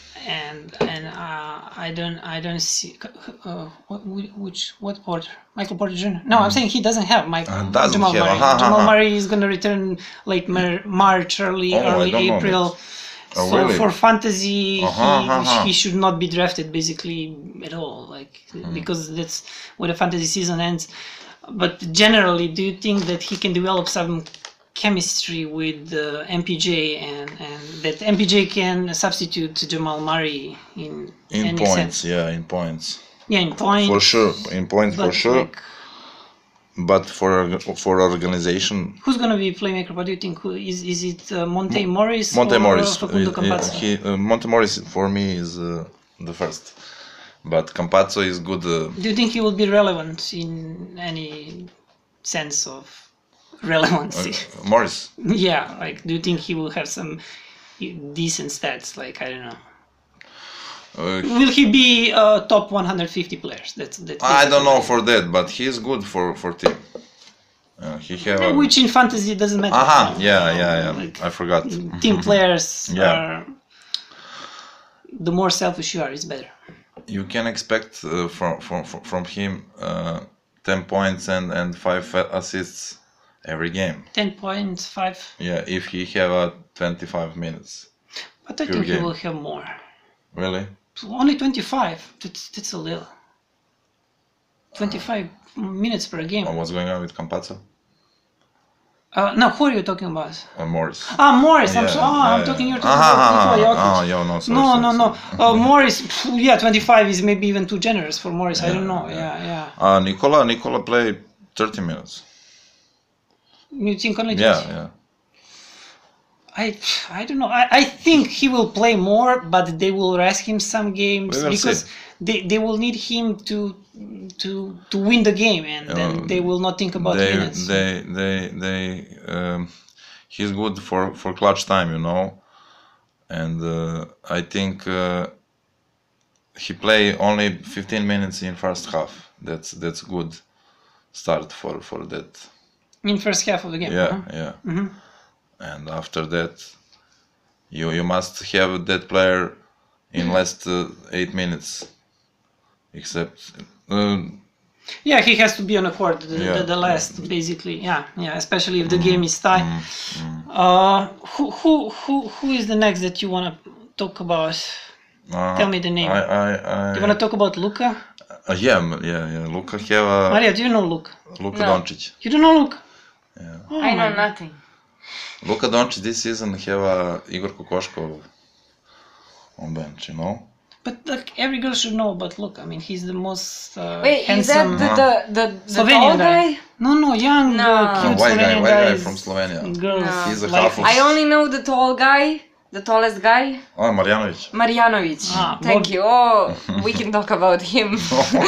Speaker 1: I don't see what Porter? Michael Porter Jr. No, I'm saying he doesn't have Jamal Murray. Jamal Murray is gonna return late March, early April.
Speaker 2: Oh,
Speaker 1: so
Speaker 2: really?
Speaker 1: for fantasy, he should not be drafted basically at all, because that's where the fantasy season ends. But generally, do you think that he can develop some chemistry with MPJ and that MPJ can substitute Jamal Murray in any
Speaker 2: points?
Speaker 1: Sense?
Speaker 2: Yeah, in points.
Speaker 1: Yeah, in points.
Speaker 2: For sure, in points for sure. But for organization,
Speaker 1: who's gonna be playmaker? What do you think? Is it Monte Morris?
Speaker 2: Monte
Speaker 1: or
Speaker 2: Morris.
Speaker 1: Facundo Campazzo?
Speaker 2: Monte Morris for me is the first, but Campazzo is good.
Speaker 1: Do you think he will be relevant in any sense of relevancy?
Speaker 2: Morris.
Speaker 1: Yeah, do you think he will have some decent stats? I don't know. Will he be top 150 players? That's
Speaker 2: I don't know for that, but he's good for team. He have
Speaker 1: which in fantasy doesn't matter.
Speaker 2: Yeah. I forgot.
Speaker 1: Team players are the more selfish you are, is better.
Speaker 2: You can expect from him 10 points and 5 assists every game.
Speaker 1: 10 points, 5.
Speaker 2: Yeah, if he have 25 minutes.
Speaker 1: But I think he will have more.
Speaker 2: Really?
Speaker 1: Only 25. That's a little. 25 minutes per game.
Speaker 2: What's going on with Campazzo?
Speaker 1: No, who are you talking about?
Speaker 2: Morris.
Speaker 1: Morris.
Speaker 2: Yeah,
Speaker 1: I'm talking. You're talking about Jokic. No. Morris. 25 is maybe even too generous for Morris. I don't know. Yeah.
Speaker 2: Nikola played 30 minutes.
Speaker 1: You think only?
Speaker 2: Yeah.
Speaker 1: I don't know. I think he will play more, but they will rest him some games because they will need him to win the game, and then they will not think about minutes.
Speaker 2: He's good for clutch time, and I think he play only 15 minutes in first half. That's good start for that.
Speaker 1: In first half of the game.
Speaker 2: Yeah. Mm-hmm. And after that, you must have that player in last 8 minutes, except.
Speaker 1: Yeah, he has to be on the court the last, basically. Yeah, especially if the game is tied. Who is the next that you want to talk about? Tell me the name. You want to talk about Luka?
Speaker 2: Yeah. Luka have.
Speaker 1: Maria, do you know Luka?
Speaker 2: Luka Doncic.
Speaker 1: You don't know Luka?
Speaker 2: Yeah.
Speaker 3: Oh, I know nothing.
Speaker 2: Luka Doncic this season have Igor Kokoškov on bench,
Speaker 1: But every girl should know about Luka. I mean, he's the most
Speaker 3: Wait,
Speaker 1: handsome.
Speaker 3: is that the
Speaker 1: Slovenian
Speaker 3: tall guy?
Speaker 1: No, young, cute
Speaker 2: white
Speaker 1: Slovenian
Speaker 2: guy from Slovenia.
Speaker 1: Girls.
Speaker 3: No.
Speaker 2: He's a half of.
Speaker 3: I only know the tall guy, the tallest guy.
Speaker 2: Oh, Marjanovic.
Speaker 3: Marjanovic. Thank you. Oh, we can talk about him.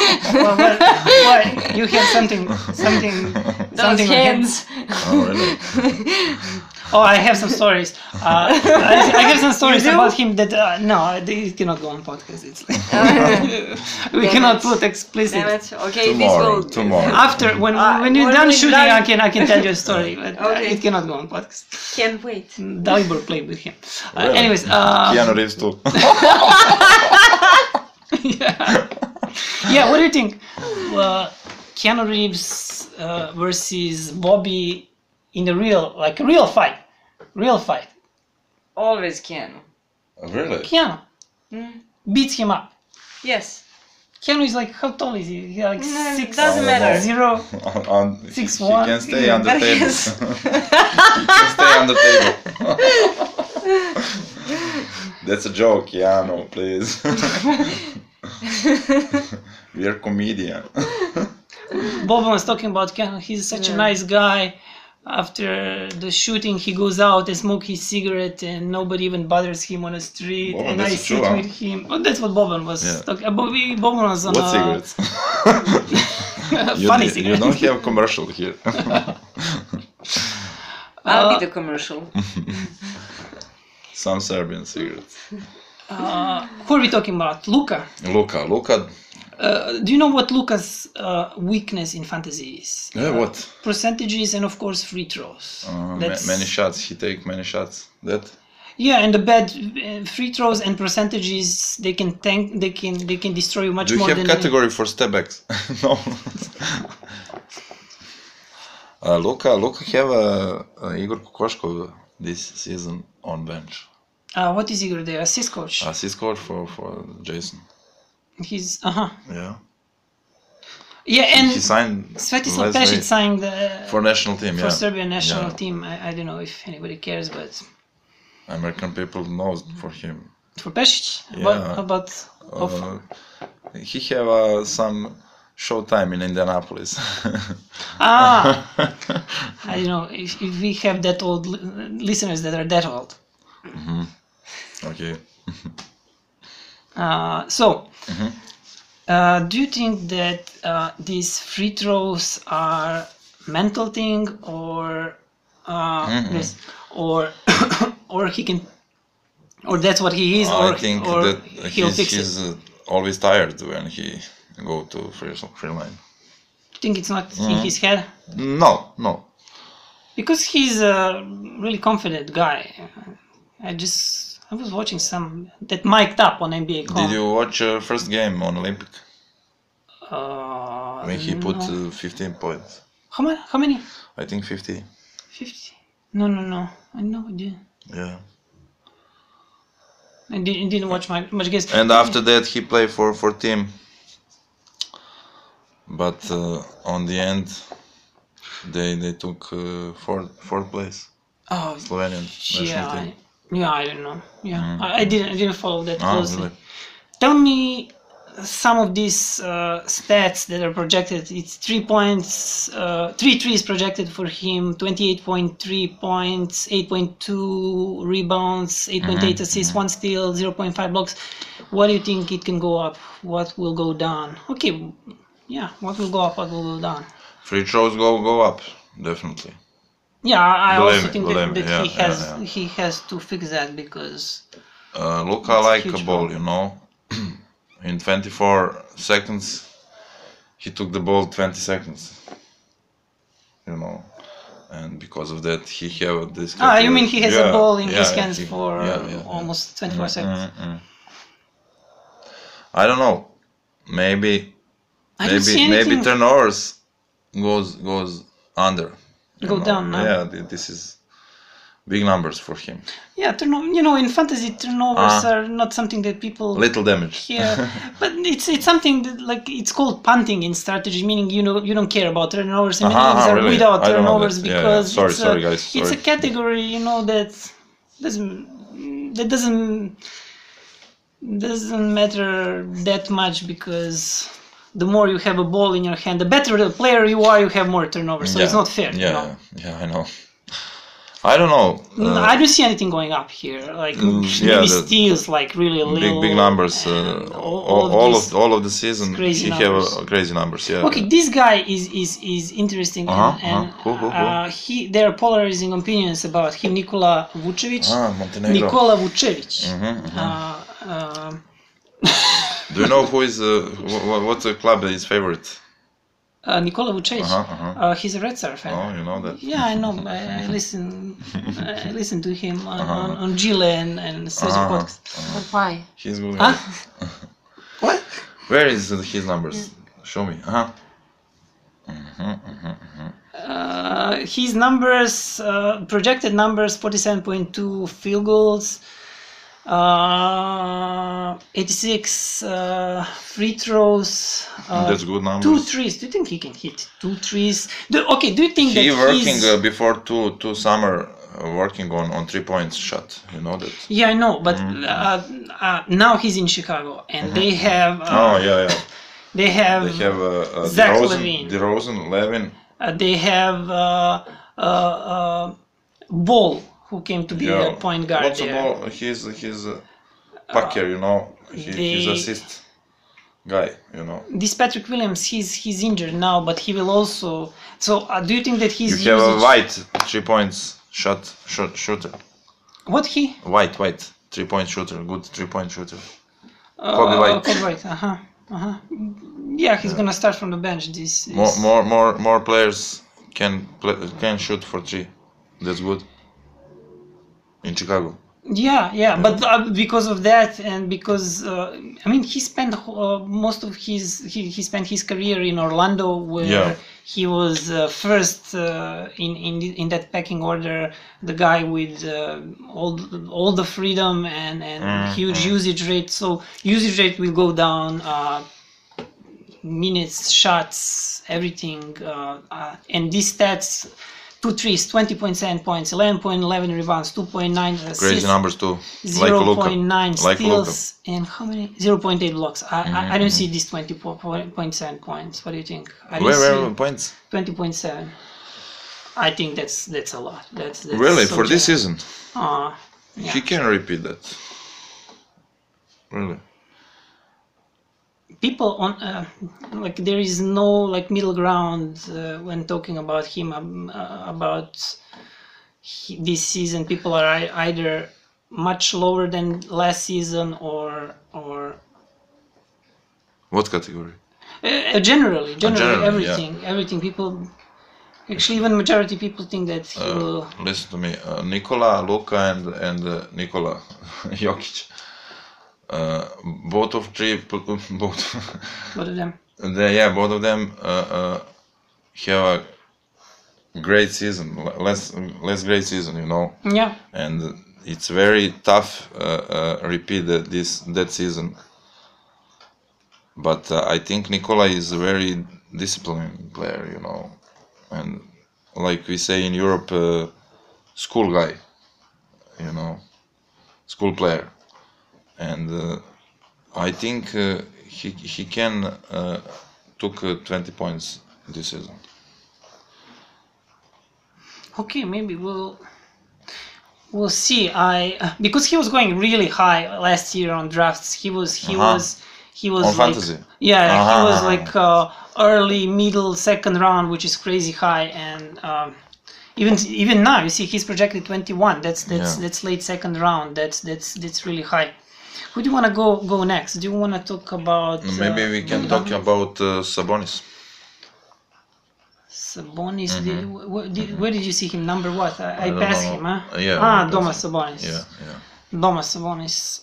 Speaker 1: Why? You have something
Speaker 3: Those hands.
Speaker 2: Oh, really?
Speaker 1: Oh, I have some stories. I have some stories about him that no, they cannot go on podcast. It's we cannot put explicit.
Speaker 3: Damn it. Okay,
Speaker 2: tomorrow.
Speaker 1: After when you're done shooting, I can tell you a story, but it cannot go on podcast.
Speaker 3: Can't wait.
Speaker 1: Dalibor played with him.
Speaker 2: Really?
Speaker 1: Anyways,
Speaker 2: Keanu Reeves too.
Speaker 1: Yeah. What do you think? Keanu Reeves versus Bobby. In a real fight.
Speaker 3: Always Keanu.
Speaker 2: Really?
Speaker 1: Keanu beats him up.
Speaker 3: Yes.
Speaker 1: Keanu is how tall is he? He's like 6.
Speaker 3: Doesn't matter.
Speaker 1: 0. 6'1".
Speaker 2: He can stay on the table. He can stay on the table. That's a joke, Keanu, please. We are comedian.
Speaker 1: Boban was talking about Keanu. He's such a nice guy. After the shooting, he goes out and smokes his cigarette, and nobody even bothers him on the street.
Speaker 2: Boban,
Speaker 1: and I sit with him. Oh, that's what Boban was talking about. Boban was on
Speaker 2: what cigarettes?
Speaker 1: Funny cigarettes.
Speaker 2: You don't have commercial here.
Speaker 3: I'll be the commercial.
Speaker 2: Some Serbian cigarettes.
Speaker 1: Who are we talking about? Luka.
Speaker 2: Luka.
Speaker 1: Do you know what Luka's weakness in fantasy is?
Speaker 2: What?
Speaker 1: Percentages and of course free throws.
Speaker 2: Many shots. He take many shots. That.
Speaker 1: Yeah, and the bad free throws and percentages they can destroy you much
Speaker 2: Do you
Speaker 1: more
Speaker 2: have
Speaker 1: than
Speaker 2: category for step backs? No. Luka have Igor Kokoshkov this season on bench.
Speaker 1: What is Igor there? Assist coach.
Speaker 2: Assist coach for Jason.
Speaker 1: He's
Speaker 2: Yeah.
Speaker 1: Yeah, and
Speaker 2: He signed
Speaker 1: Svetislav Pešić signed
Speaker 2: for national team.
Speaker 1: for
Speaker 2: Yeah.
Speaker 1: Serbian national
Speaker 2: Yeah.
Speaker 1: team. I don't know if anybody cares, but
Speaker 2: American people knows for him.
Speaker 1: for Pešić,
Speaker 2: Yeah.
Speaker 1: but
Speaker 2: He have some showtime in Indianapolis.
Speaker 1: I don't know if we have that old listeners that are that old.
Speaker 2: Okay.
Speaker 1: Do you think that these free throws are mental thing or yes, or he can, or that's what he is, or
Speaker 2: I think
Speaker 1: or
Speaker 2: that
Speaker 1: he'll fix it?
Speaker 2: he's always tired when he go to free line.
Speaker 1: You think it's not in his head?
Speaker 2: No.
Speaker 1: Because he's a really confident guy. I was watching some that mic'd up on NBA.com.
Speaker 2: Did you watch first game on Olympic when he put
Speaker 1: no.
Speaker 2: 15 points?
Speaker 1: How many?
Speaker 2: I think 50.
Speaker 1: 50. No. I know I didn't.
Speaker 2: Yeah.
Speaker 1: I didn't watch much games.
Speaker 2: And after that he played for team. But on the end, they took fourth place.
Speaker 1: Oh,
Speaker 2: Slovenian national team.
Speaker 1: I don't know. Yeah, I didn't follow that closely.
Speaker 2: Really?
Speaker 1: Tell me some of these stats that are projected. It's 3 points, 3 threes projected for him, 28.3 points, 8.2 rebounds, 8.8 assists, 1 steal, 0.5 blocks. What do you think it can go up? What will go down? Okay, yeah, what will go up? What will go down?
Speaker 2: Free throws go up, definitely.
Speaker 1: Yeah, I
Speaker 2: Believe
Speaker 1: also
Speaker 2: me,
Speaker 1: think
Speaker 2: believe
Speaker 1: that
Speaker 2: me.
Speaker 1: he has to fix that because
Speaker 2: Luka
Speaker 1: It's a
Speaker 2: like
Speaker 1: huge
Speaker 2: a ball, you know. In 24 seconds, he took the ball 20 seconds. You know, and because of that, he have this.
Speaker 1: you mean he has a ball in his hands for
Speaker 2: yeah.
Speaker 1: almost 24 seconds?
Speaker 2: I don't know. Maybe
Speaker 1: anything
Speaker 2: turnovers goes under.
Speaker 1: go down now.
Speaker 2: Yeah, this is big numbers for him.
Speaker 1: Yeah, in fantasy turnovers are not something that people
Speaker 2: Little damage.
Speaker 1: hear, but it's something that it's called punting in strategy, meaning you don't care about turnovers, and many leagues are
Speaker 2: really?
Speaker 1: without
Speaker 2: I don't know
Speaker 1: turnovers
Speaker 2: that. Yeah,
Speaker 1: because
Speaker 2: sorry guys.
Speaker 1: it's a
Speaker 2: Sorry.
Speaker 1: category that doesn't matter that much because the more you have a ball in your hand, the better the player you are, you have more turnovers. So it's not fair.
Speaker 2: Yeah, I know. I don't know.
Speaker 1: I don't see anything going up here. Like maybe steals, like really little.
Speaker 2: Big numbers. All of the season,
Speaker 1: crazy
Speaker 2: he
Speaker 1: numbers.
Speaker 2: have crazy numbers. Yeah.
Speaker 1: Okay, this guy is interesting, and
Speaker 2: Who?
Speaker 1: there are polarizing opinions about him. Nikola Vucevic.
Speaker 2: Montenegro.
Speaker 1: Nikola Vucevic.
Speaker 2: Do you know who is what club is favorite?
Speaker 1: Nikola Vucevic. He's a Red Star fan.
Speaker 2: Oh, you know that.
Speaker 1: Yeah, I know. I listen to him on Gile and Sergio podcast.
Speaker 3: But why?
Speaker 2: He's good.
Speaker 1: What?
Speaker 2: Where is his numbers? Show me.
Speaker 1: His numbers, projected numbers: 47.2 field goals, 86 free throws.
Speaker 2: That's good numbers.
Speaker 1: 2 threes. Do you think he can hit 2 threes? Do you think
Speaker 2: He
Speaker 1: that
Speaker 2: working before two summer working on 3 points shot. You know that.
Speaker 1: Yeah, I know, but now he's in Chicago, and they have. They have Zach
Speaker 2: DeRozan, Levin.
Speaker 1: They have Ball, who came to be a point guard
Speaker 2: Lots
Speaker 1: there.
Speaker 2: of ball. He's packer, you know. He's assist guy, you know.
Speaker 1: This Patrick Williams, he's injured now, but he will also. So, do you think that he's
Speaker 2: You have a White 3 points shooter.
Speaker 1: What he?
Speaker 2: White, 3-point shooter, good 3-point shooter. Kobe White.
Speaker 1: Kobe White. Yeah, he's gonna start from the bench.
Speaker 2: More players can shoot for 3. That's good. In Chicago.
Speaker 1: Yeah, but because of that, and because I mean, he spent most of he spent his career in Orlando, where he was first in that pecking order, the guy with all the freedom and huge usage rate. So usage rate will go down, minutes, shots, everything, and these stats. 2 threes, 20.7 points, 11.11 rebounds, 2.9 assists.
Speaker 2: Crazy numbers too.
Speaker 1: 0.9 steals,
Speaker 2: Luka.
Speaker 1: and how many? 0.8 blocks. I don't see these 20.7 points. What do you think?
Speaker 2: Where points?
Speaker 1: 20.7. I think that's a lot. That's
Speaker 2: really
Speaker 1: so
Speaker 2: for this season.
Speaker 1: Yeah.
Speaker 2: He can repeat that. Really.
Speaker 1: People on like there is no like middle ground when talking about him about this season. People are either much lower than last season or
Speaker 2: what category?
Speaker 1: Generally
Speaker 2: everything.
Speaker 1: Everything. People actually, even majority people think that he will.
Speaker 2: Listen to me, Nikola, Luka, and Nikola Jokic. Both of them.
Speaker 1: Both
Speaker 2: of them have a great season, less great season, you know.
Speaker 1: Yeah.
Speaker 2: And it's very tough repeat that season. But I think Nikola is a very disciplined player, you know, and like we say in Europe, school guy, you know, school player. And I think he can took 20 points this season.
Speaker 1: Okay, maybe we'll see. Because he was going really high last year on drafts. He was
Speaker 2: on
Speaker 1: like,
Speaker 2: fantasy.
Speaker 1: Yeah, he was like early, middle, second round, which is crazy high. And even now, you see, he's projected 21. That's late second round. That's really high. Who do you want to go next? Do you want to talk about?
Speaker 2: Maybe we can talk about Sabonis.
Speaker 1: Sabonis. Where did you see him? Number what? I passed him, huh?
Speaker 2: Yeah.
Speaker 1: Domas Sabonis.
Speaker 2: Yeah.
Speaker 1: Domas Sabonis.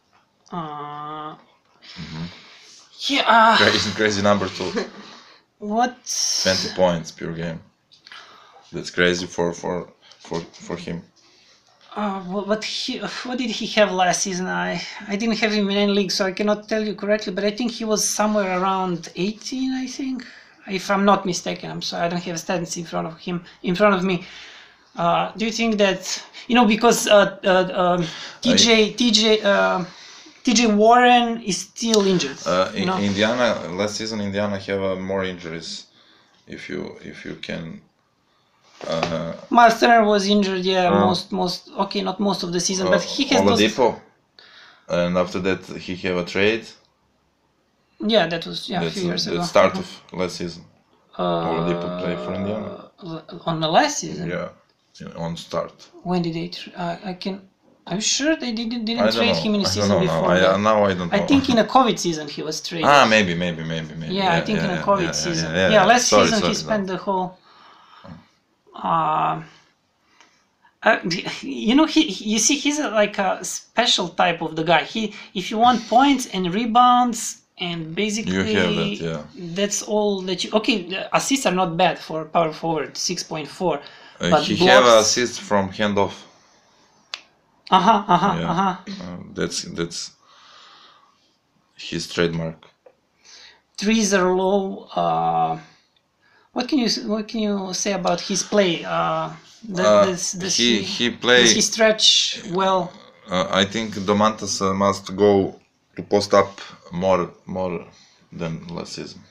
Speaker 1: Yeah.
Speaker 2: Crazy number too.
Speaker 1: What?
Speaker 2: 20 points per game. That's crazy for him.
Speaker 1: What did he have last season? I didn't have him in any league, so I cannot tell you correctly, but I think he was somewhere around 18, I think, if I'm not mistaken. I'm sorry, I don't have stats in front of me. Do you think that, because TJ Warren is still injured?
Speaker 2: Indiana, last season Indiana have more injuries, if you can.
Speaker 1: Miles Turner was injured, not most of the season, but he has
Speaker 2: Oladipo, and after that he have a trade.
Speaker 1: Yeah, that was a few years ago.
Speaker 2: The start of last season. Oladipo played for Indiana.
Speaker 1: On the last season.
Speaker 2: Yeah, on start.
Speaker 1: When did they? Are you sure they didn't trade him in the season before?
Speaker 2: I don't know.
Speaker 1: I think in a COVID season he was traded.
Speaker 2: Maybe.
Speaker 1: Yeah, I think in a COVID season. Last season he spent the whole. You see, he's like a special type of the guy. If you want points and rebounds and basically
Speaker 2: you have that,
Speaker 1: that's all that you. Okay, the assists are not bad for power forward, 6.4.
Speaker 2: But he have assists from handoff. That's his trademark.
Speaker 1: Threes are low. What can you say about his play?
Speaker 2: He play.
Speaker 1: Does he stretch well?
Speaker 2: I think Domantas must go to post up more than last season.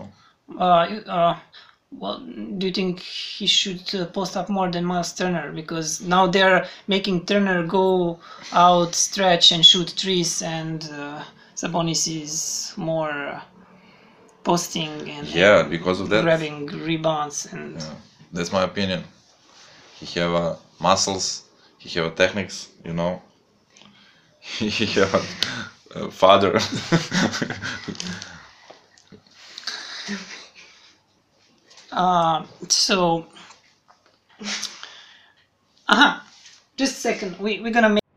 Speaker 1: Well, do you think he should post up more than Miles Turner? Because now they're making Turner go out, stretch, and shoot threes, and Sabonis is more posting and
Speaker 2: because of that,
Speaker 1: grabbing rebounds and.
Speaker 2: That's my opinion. He have muscles. he have a techniques, you know. He have a father.
Speaker 1: So, just a second. We're gonna make.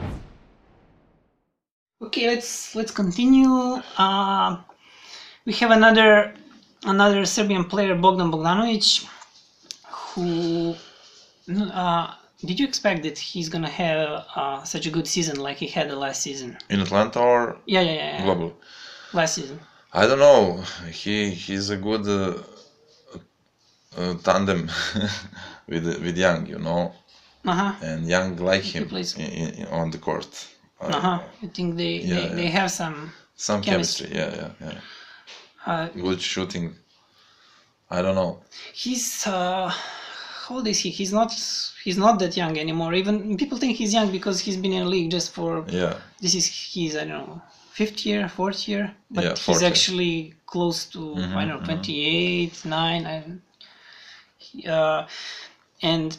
Speaker 1: Okay, let's continue. We have another Serbian player, Bogdan Bogdanovic, who. Did you expect that he's gonna have such a good season like he had the last season?
Speaker 2: In Atlanta or
Speaker 1: Yeah.
Speaker 2: global?
Speaker 1: Last season.
Speaker 2: I don't know. He's a good tandem with Young, you know. And Young like him on the court.
Speaker 1: I think they have some
Speaker 2: chemistry. Yeah. Good shooting. I don't know.
Speaker 1: He's how old is he? He's not that young anymore. Even people think he's young because he's been in the league just for this is his I don't know 4th year, but he's actually close to I don't know 28, 9, and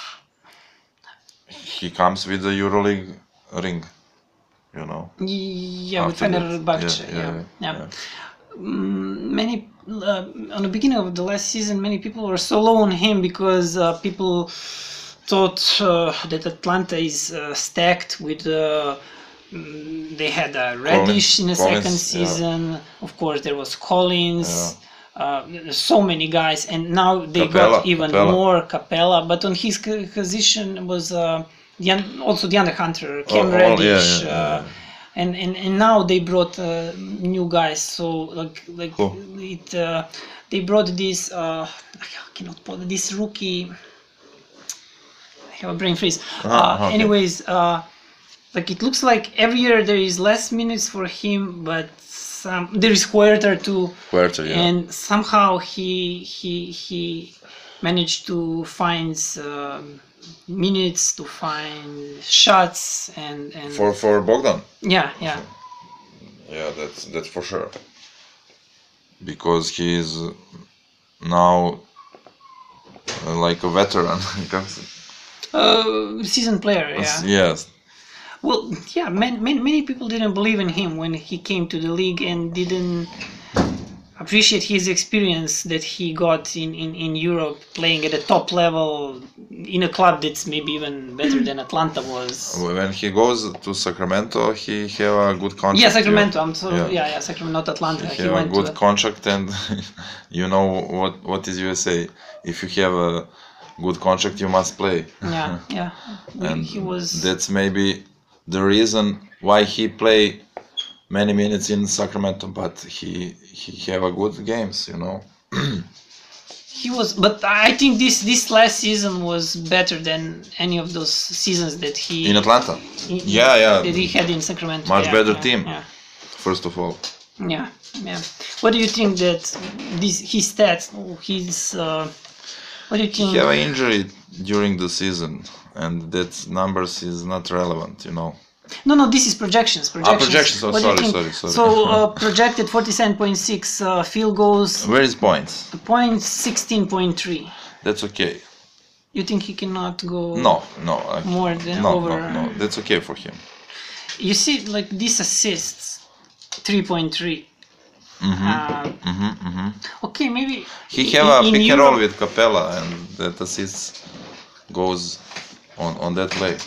Speaker 2: he comes with the EuroLeague ring, you know.
Speaker 1: Yeah, with Fenerbahce. Yeah. Many on the beginning of the last season, many people were so low on him because people thought that Atlanta is stacked with. They had Reddish in the second season. Of course, there was Collins. So many guys, and now they got even more Capella. But on his position was also DeAndre Hunter, Cam Reddish. And now they brought new guys, so cool. They brought this I cannot put this rookie. I have a brain freeze. Okay. Anyways, it looks like every year there is less minutes for him, but there is Huerta too. And somehow he managed to find minutes, to find shots and
Speaker 2: for Bogdan.
Speaker 1: Yeah,
Speaker 2: that's for sure, because he is now like a veteran.
Speaker 1: Seasoned player.
Speaker 2: Yes.
Speaker 1: Well, yeah, many people didn't believe in him when he came to the league and didn't appreciate his experience that he got in Europe, playing at the top level in a club that's maybe even better than Atlanta was.
Speaker 2: When he goes to Sacramento, he have a good contract.
Speaker 1: Yeah, Sacramento. Sacramento, not Atlanta.
Speaker 2: He have a good contract, and you know what is USA. If you have a good contract, you must play.
Speaker 1: Yeah.
Speaker 2: And
Speaker 1: he was.
Speaker 2: That's maybe the reason why he play many minutes in Sacramento, but he have a good games, you know.
Speaker 1: He was, but I think this last season was better than any of those seasons that he
Speaker 2: in Atlanta.
Speaker 1: That he had in Sacramento.
Speaker 2: Much better team. First of all.
Speaker 1: Yeah. What do you think that his stats, what do you think?
Speaker 2: He have an injury during the season, and that numbers is not relevant, you know.
Speaker 1: No, this is projections.
Speaker 2: Projections. Oh, sorry.
Speaker 1: So projected 47.6 field goals.
Speaker 2: Where is points?
Speaker 1: Points 16.3.
Speaker 2: That's okay.
Speaker 1: You think he cannot go?
Speaker 2: No.
Speaker 1: More than
Speaker 2: over. No. That's okay for him.
Speaker 1: You see, like these assists, 3.3. Okay, maybe
Speaker 2: he have a pick and roll with Capella, and that assists goes on that play.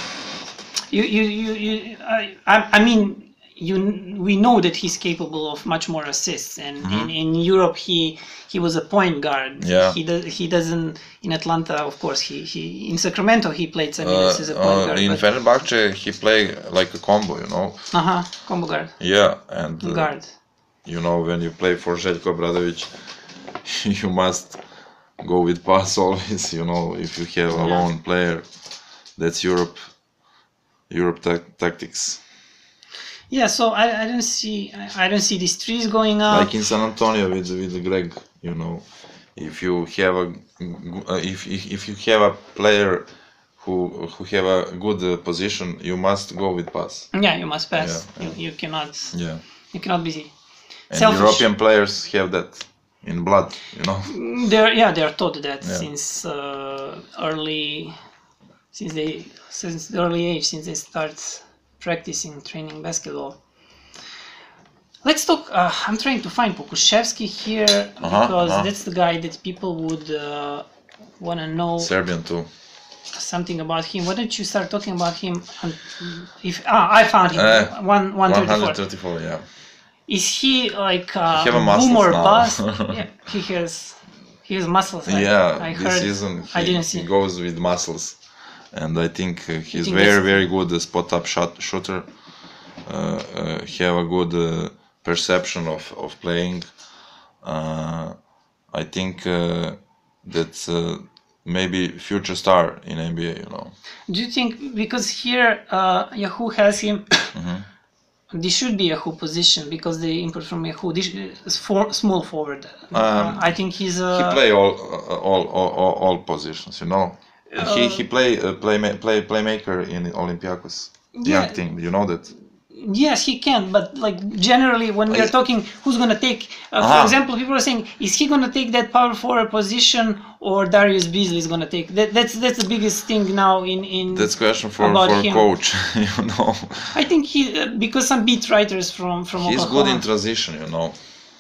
Speaker 1: We know that he's capable of much more assists, and in Europe he was a point guard.
Speaker 2: Yeah.
Speaker 1: He doesn't in Atlanta, of course. He in Sacramento he played some minutes as a point guard.
Speaker 2: In Fenerbahce he played like a combo, you know.
Speaker 1: Combo guard.
Speaker 2: Yeah, and
Speaker 1: guard.
Speaker 2: You know, when you play for Željko Obradović, you must go with pass always. You know, if you have a lone player, that's Europe tactics.
Speaker 1: Yeah, so I don't see these trees going up.
Speaker 2: Like in San Antonio with Greg, you know, if you have a player who have a good position, you must go with pass.
Speaker 1: Yeah, you must pass. Yeah. You cannot.
Speaker 2: Yeah.
Speaker 1: You cannot be.
Speaker 2: And European players have that in blood, you know.
Speaker 1: They are taught that since early since the early age, since they start practicing, training basketball. Let's talk. I'm trying to find Pokuševski here because that's the guy that people would want to know
Speaker 2: Serbian too.
Speaker 1: something about him. Why don't you start talking about him? I found him. 134.
Speaker 2: Yeah.
Speaker 1: Is he like
Speaker 2: He have a muscles
Speaker 1: boom or
Speaker 2: now.
Speaker 1: bust? Yeah, he has muscles.
Speaker 2: Yeah,
Speaker 1: I
Speaker 2: this
Speaker 1: heard.
Speaker 2: season
Speaker 1: I didn't see.
Speaker 2: he goes with muscles, and I think he's
Speaker 1: think
Speaker 2: very
Speaker 1: that's-
Speaker 2: very good spot-up shooter. He have a good perception of playing. I think that's maybe future star in NBA. You know.
Speaker 1: Do you think because here Yahoo has him? This should be Yahoo position because they import from Yahoo. This is small forward. I think he's
Speaker 2: He play all positions. You know. He play playmaker in Olympiacos.
Speaker 1: Yeah.
Speaker 2: Young team. You know that.
Speaker 1: Yes, he can, but like generally when we are talking who's going to take, for example, people are saying, is he going to take that power forward position or Darius Beasley is going to take? That's the biggest thing now in
Speaker 2: That's question for
Speaker 1: him.
Speaker 2: coach, you know.
Speaker 1: I think he, because some beat writers from
Speaker 2: He's
Speaker 1: Oklahoma.
Speaker 2: good in transition, you know.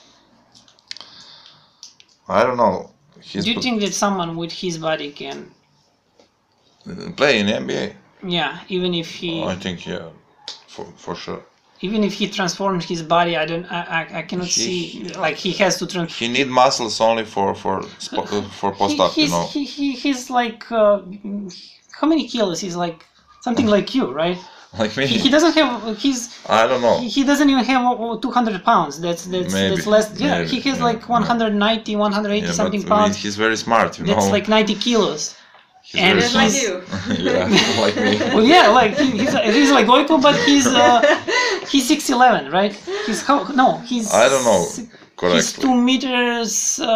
Speaker 2: I don't know.
Speaker 1: Do you think that someone with his body can,
Speaker 2: play in NBA?
Speaker 1: yeah, even if he,
Speaker 2: I think yeah, for sure.
Speaker 1: even if he transforms his body, I cannot see, like he has to transform.
Speaker 2: He need muscles only for post up, you know.
Speaker 1: He's like, how many kilos? He's like something like you, right?
Speaker 2: Like me.
Speaker 1: He doesn't have.
Speaker 2: I don't know.
Speaker 1: He doesn't even have 200 pounds. That's
Speaker 2: Maybe,
Speaker 1: less. Yeah,
Speaker 2: maybe,
Speaker 1: he has
Speaker 2: yeah,
Speaker 1: like 190, 180
Speaker 2: Yeah,
Speaker 1: something
Speaker 2: but
Speaker 1: pounds.
Speaker 2: he's very smart, you
Speaker 1: That's
Speaker 2: know.
Speaker 1: like 90 kilos.
Speaker 2: He's
Speaker 1: and
Speaker 2: very
Speaker 3: Just like
Speaker 1: he's-
Speaker 3: you.
Speaker 2: yeah, like me.
Speaker 1: Well, yeah, like he's like Goico, but he's 6'11", right? He's
Speaker 2: I don't know
Speaker 1: He's
Speaker 2: correctly.
Speaker 1: 2 meters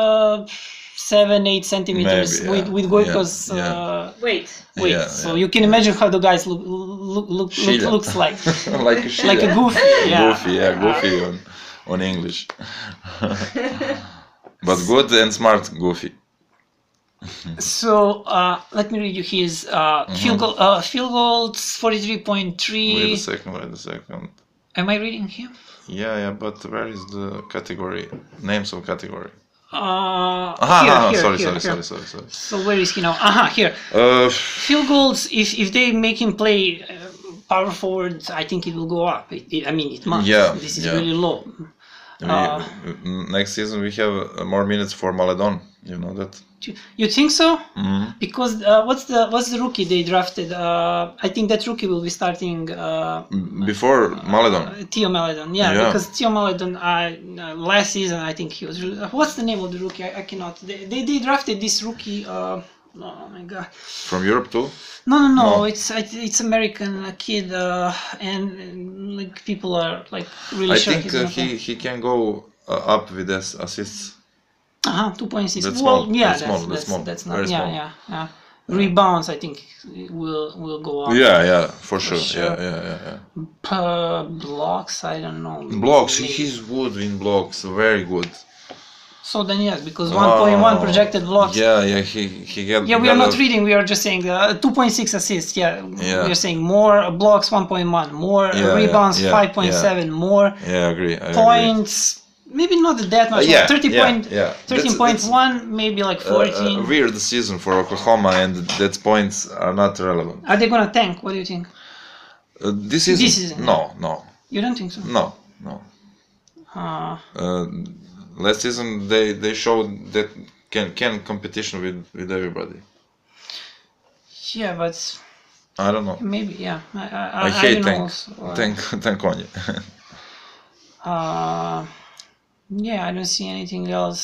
Speaker 1: 7-8 centimeters
Speaker 2: Maybe, yeah.
Speaker 1: with Goico's
Speaker 2: Yeah.
Speaker 3: Wait.
Speaker 1: weight.
Speaker 2: Yeah,
Speaker 1: So
Speaker 2: yeah.
Speaker 1: you can imagine how the guys
Speaker 2: Sheila.
Speaker 1: looks like.
Speaker 2: Like a
Speaker 1: Like a goofy. Yeah.
Speaker 2: Goofy on English. But good and smart goofy.
Speaker 1: So let me read you his field goals 43.3.
Speaker 2: Wait a second.
Speaker 1: Am I reading him?
Speaker 2: Yeah, but where is the category? Names of category.
Speaker 1: Here.
Speaker 2: Sorry.
Speaker 1: So where is he now? Here. Field goals. If they make him play power forward, I think it will go up. I mean, it must.
Speaker 2: Yeah,
Speaker 1: This is
Speaker 2: yeah.
Speaker 1: really low.
Speaker 2: Next season we have more minutes for Maledon. You know that?
Speaker 1: You think so?
Speaker 2: Mm-hmm.
Speaker 1: Because what's the rookie they drafted? I think that rookie will be starting.
Speaker 2: Before Maledon.
Speaker 1: Theo Maledon, yeah,
Speaker 2: Yeah.
Speaker 1: because Theo Maledon last season I think he was. What's the name of the rookie? I cannot. They drafted this rookie. Oh my god.
Speaker 2: From Europe too?
Speaker 1: No.
Speaker 2: No.
Speaker 1: It's American kid, and like people are like really
Speaker 2: I
Speaker 1: sure
Speaker 2: think
Speaker 1: he's gonna play.
Speaker 2: he can go up with assists.
Speaker 1: 2.6.
Speaker 2: That's
Speaker 1: Well,
Speaker 2: small.
Speaker 1: yeah,
Speaker 2: That's small.
Speaker 1: That's not.
Speaker 2: Very small.
Speaker 1: Yeah. Rebounds, I think, will go up.
Speaker 2: Yeah, for sure.
Speaker 1: sure.
Speaker 2: Yeah.
Speaker 1: Blocks, I don't know.
Speaker 2: Blocks,
Speaker 1: Maybe.
Speaker 2: he's good in blocks, very good.
Speaker 1: So then yes, because 1.1 projected blocks.
Speaker 2: Yeah, he get.
Speaker 1: Yeah, we are not reading. We are just saying 2.6 assists. Yeah, we are saying more blocks 1.1, more rebounds 5.7, more
Speaker 2: Yeah, I agree.
Speaker 1: points. Maybe not that much. 13.1, maybe like 14.
Speaker 2: Weird season for Oklahoma, and that points are not relevant.
Speaker 1: Are they gonna tank? What do you think?
Speaker 2: This season?
Speaker 1: This season,
Speaker 2: No.
Speaker 1: You don't think so?
Speaker 2: No.
Speaker 1: Uh,
Speaker 2: Last season they showed that can competition with everybody.
Speaker 1: yeah, but
Speaker 2: I don't know.
Speaker 1: maybe yeah.
Speaker 2: I hate Tank Onye.
Speaker 1: Yeah, I don't see anything else.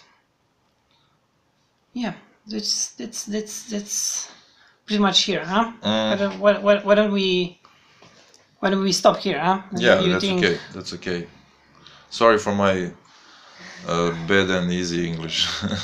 Speaker 1: Yeah, that's pretty much here, huh? Why don't we stop here, huh?
Speaker 2: Yeah,
Speaker 1: You
Speaker 2: that's
Speaker 1: think-
Speaker 2: okay. That's okay. Sorry for my bad and easy English.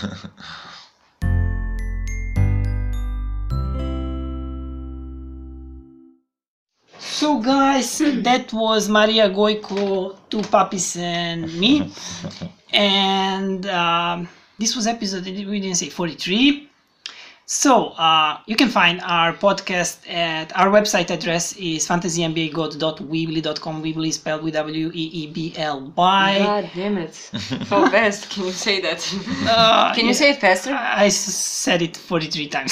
Speaker 1: So guys, that was Maria Goico, two puppies and me, and this was episode, we didn't say 43. So you can find our podcast at our website address is fantasymbagoat.weebly.com. Weebly spelled with W-E-E-B-L-Y.
Speaker 3: God damn it. So fast. Can you say that? Can you say it faster?
Speaker 1: I said it 43 times.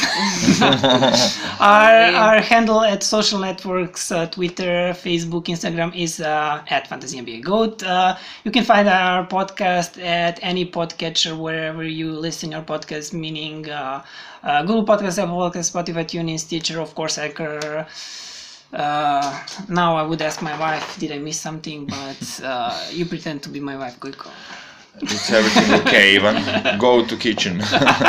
Speaker 1: Our handle at social networks, Twitter, Facebook, Instagram is at fantasymbagoat. You can find our podcast at any podcatcher wherever you listen your podcast, meaning Google Podcasts, Apple Podcasts, Spotify, TuneIn, Stitcher, of course, Anchor. Now I would ask my wife, did I miss something? But you pretend to be my wife. Go.
Speaker 2: It's everything okay, Ivan? Go to kitchen.
Speaker 1: Do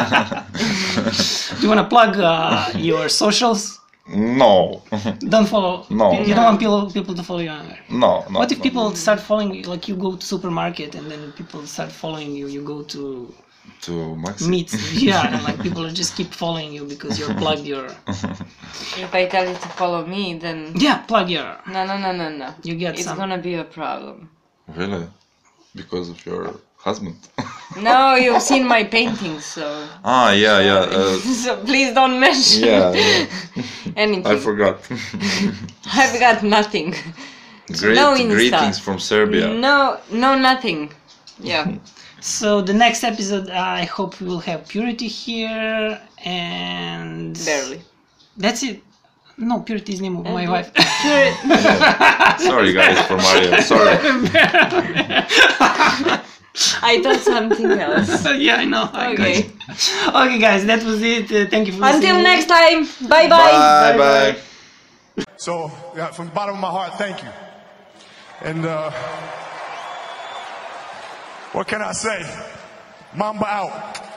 Speaker 1: you want to plug your socials?
Speaker 2: No.
Speaker 1: Don't follow.
Speaker 2: No.
Speaker 1: You don't want people to follow you anywhere.
Speaker 2: No.
Speaker 1: What if people start following you? Like you go to supermarket and then people start following you. You go to
Speaker 2: Maxi?
Speaker 1: meet. Yeah, and like people just keep following you because you're plugged your.
Speaker 3: If I tell you to follow me, then...
Speaker 1: Yeah, plug your.
Speaker 3: No.
Speaker 1: You get
Speaker 3: It's
Speaker 1: some.
Speaker 3: gonna be a problem.
Speaker 2: Really? Because of your husband?
Speaker 3: No, you've seen my paintings, so...
Speaker 2: Yeah.
Speaker 3: So please don't mention
Speaker 2: Yeah.
Speaker 3: anything.
Speaker 2: I forgot.
Speaker 3: I've got nothing. No Insta.
Speaker 2: Greetings from Serbia.
Speaker 3: No, nothing. Yeah.
Speaker 1: So the next episode, I hope we will have Purity here and.
Speaker 3: Barely.
Speaker 1: That's it. No, Purity is the name of my wife.
Speaker 2: Sorry guys for Mario. Sorry.
Speaker 3: I thought something else.
Speaker 1: Yeah, I know.
Speaker 3: Okay.
Speaker 1: Okay, guys, that was it. Thank you for listening.
Speaker 3: Until next time. Bye.
Speaker 2: Bye.
Speaker 4: So, yeah, from the bottom of my heart, thank you. And what can I say? Mamba out.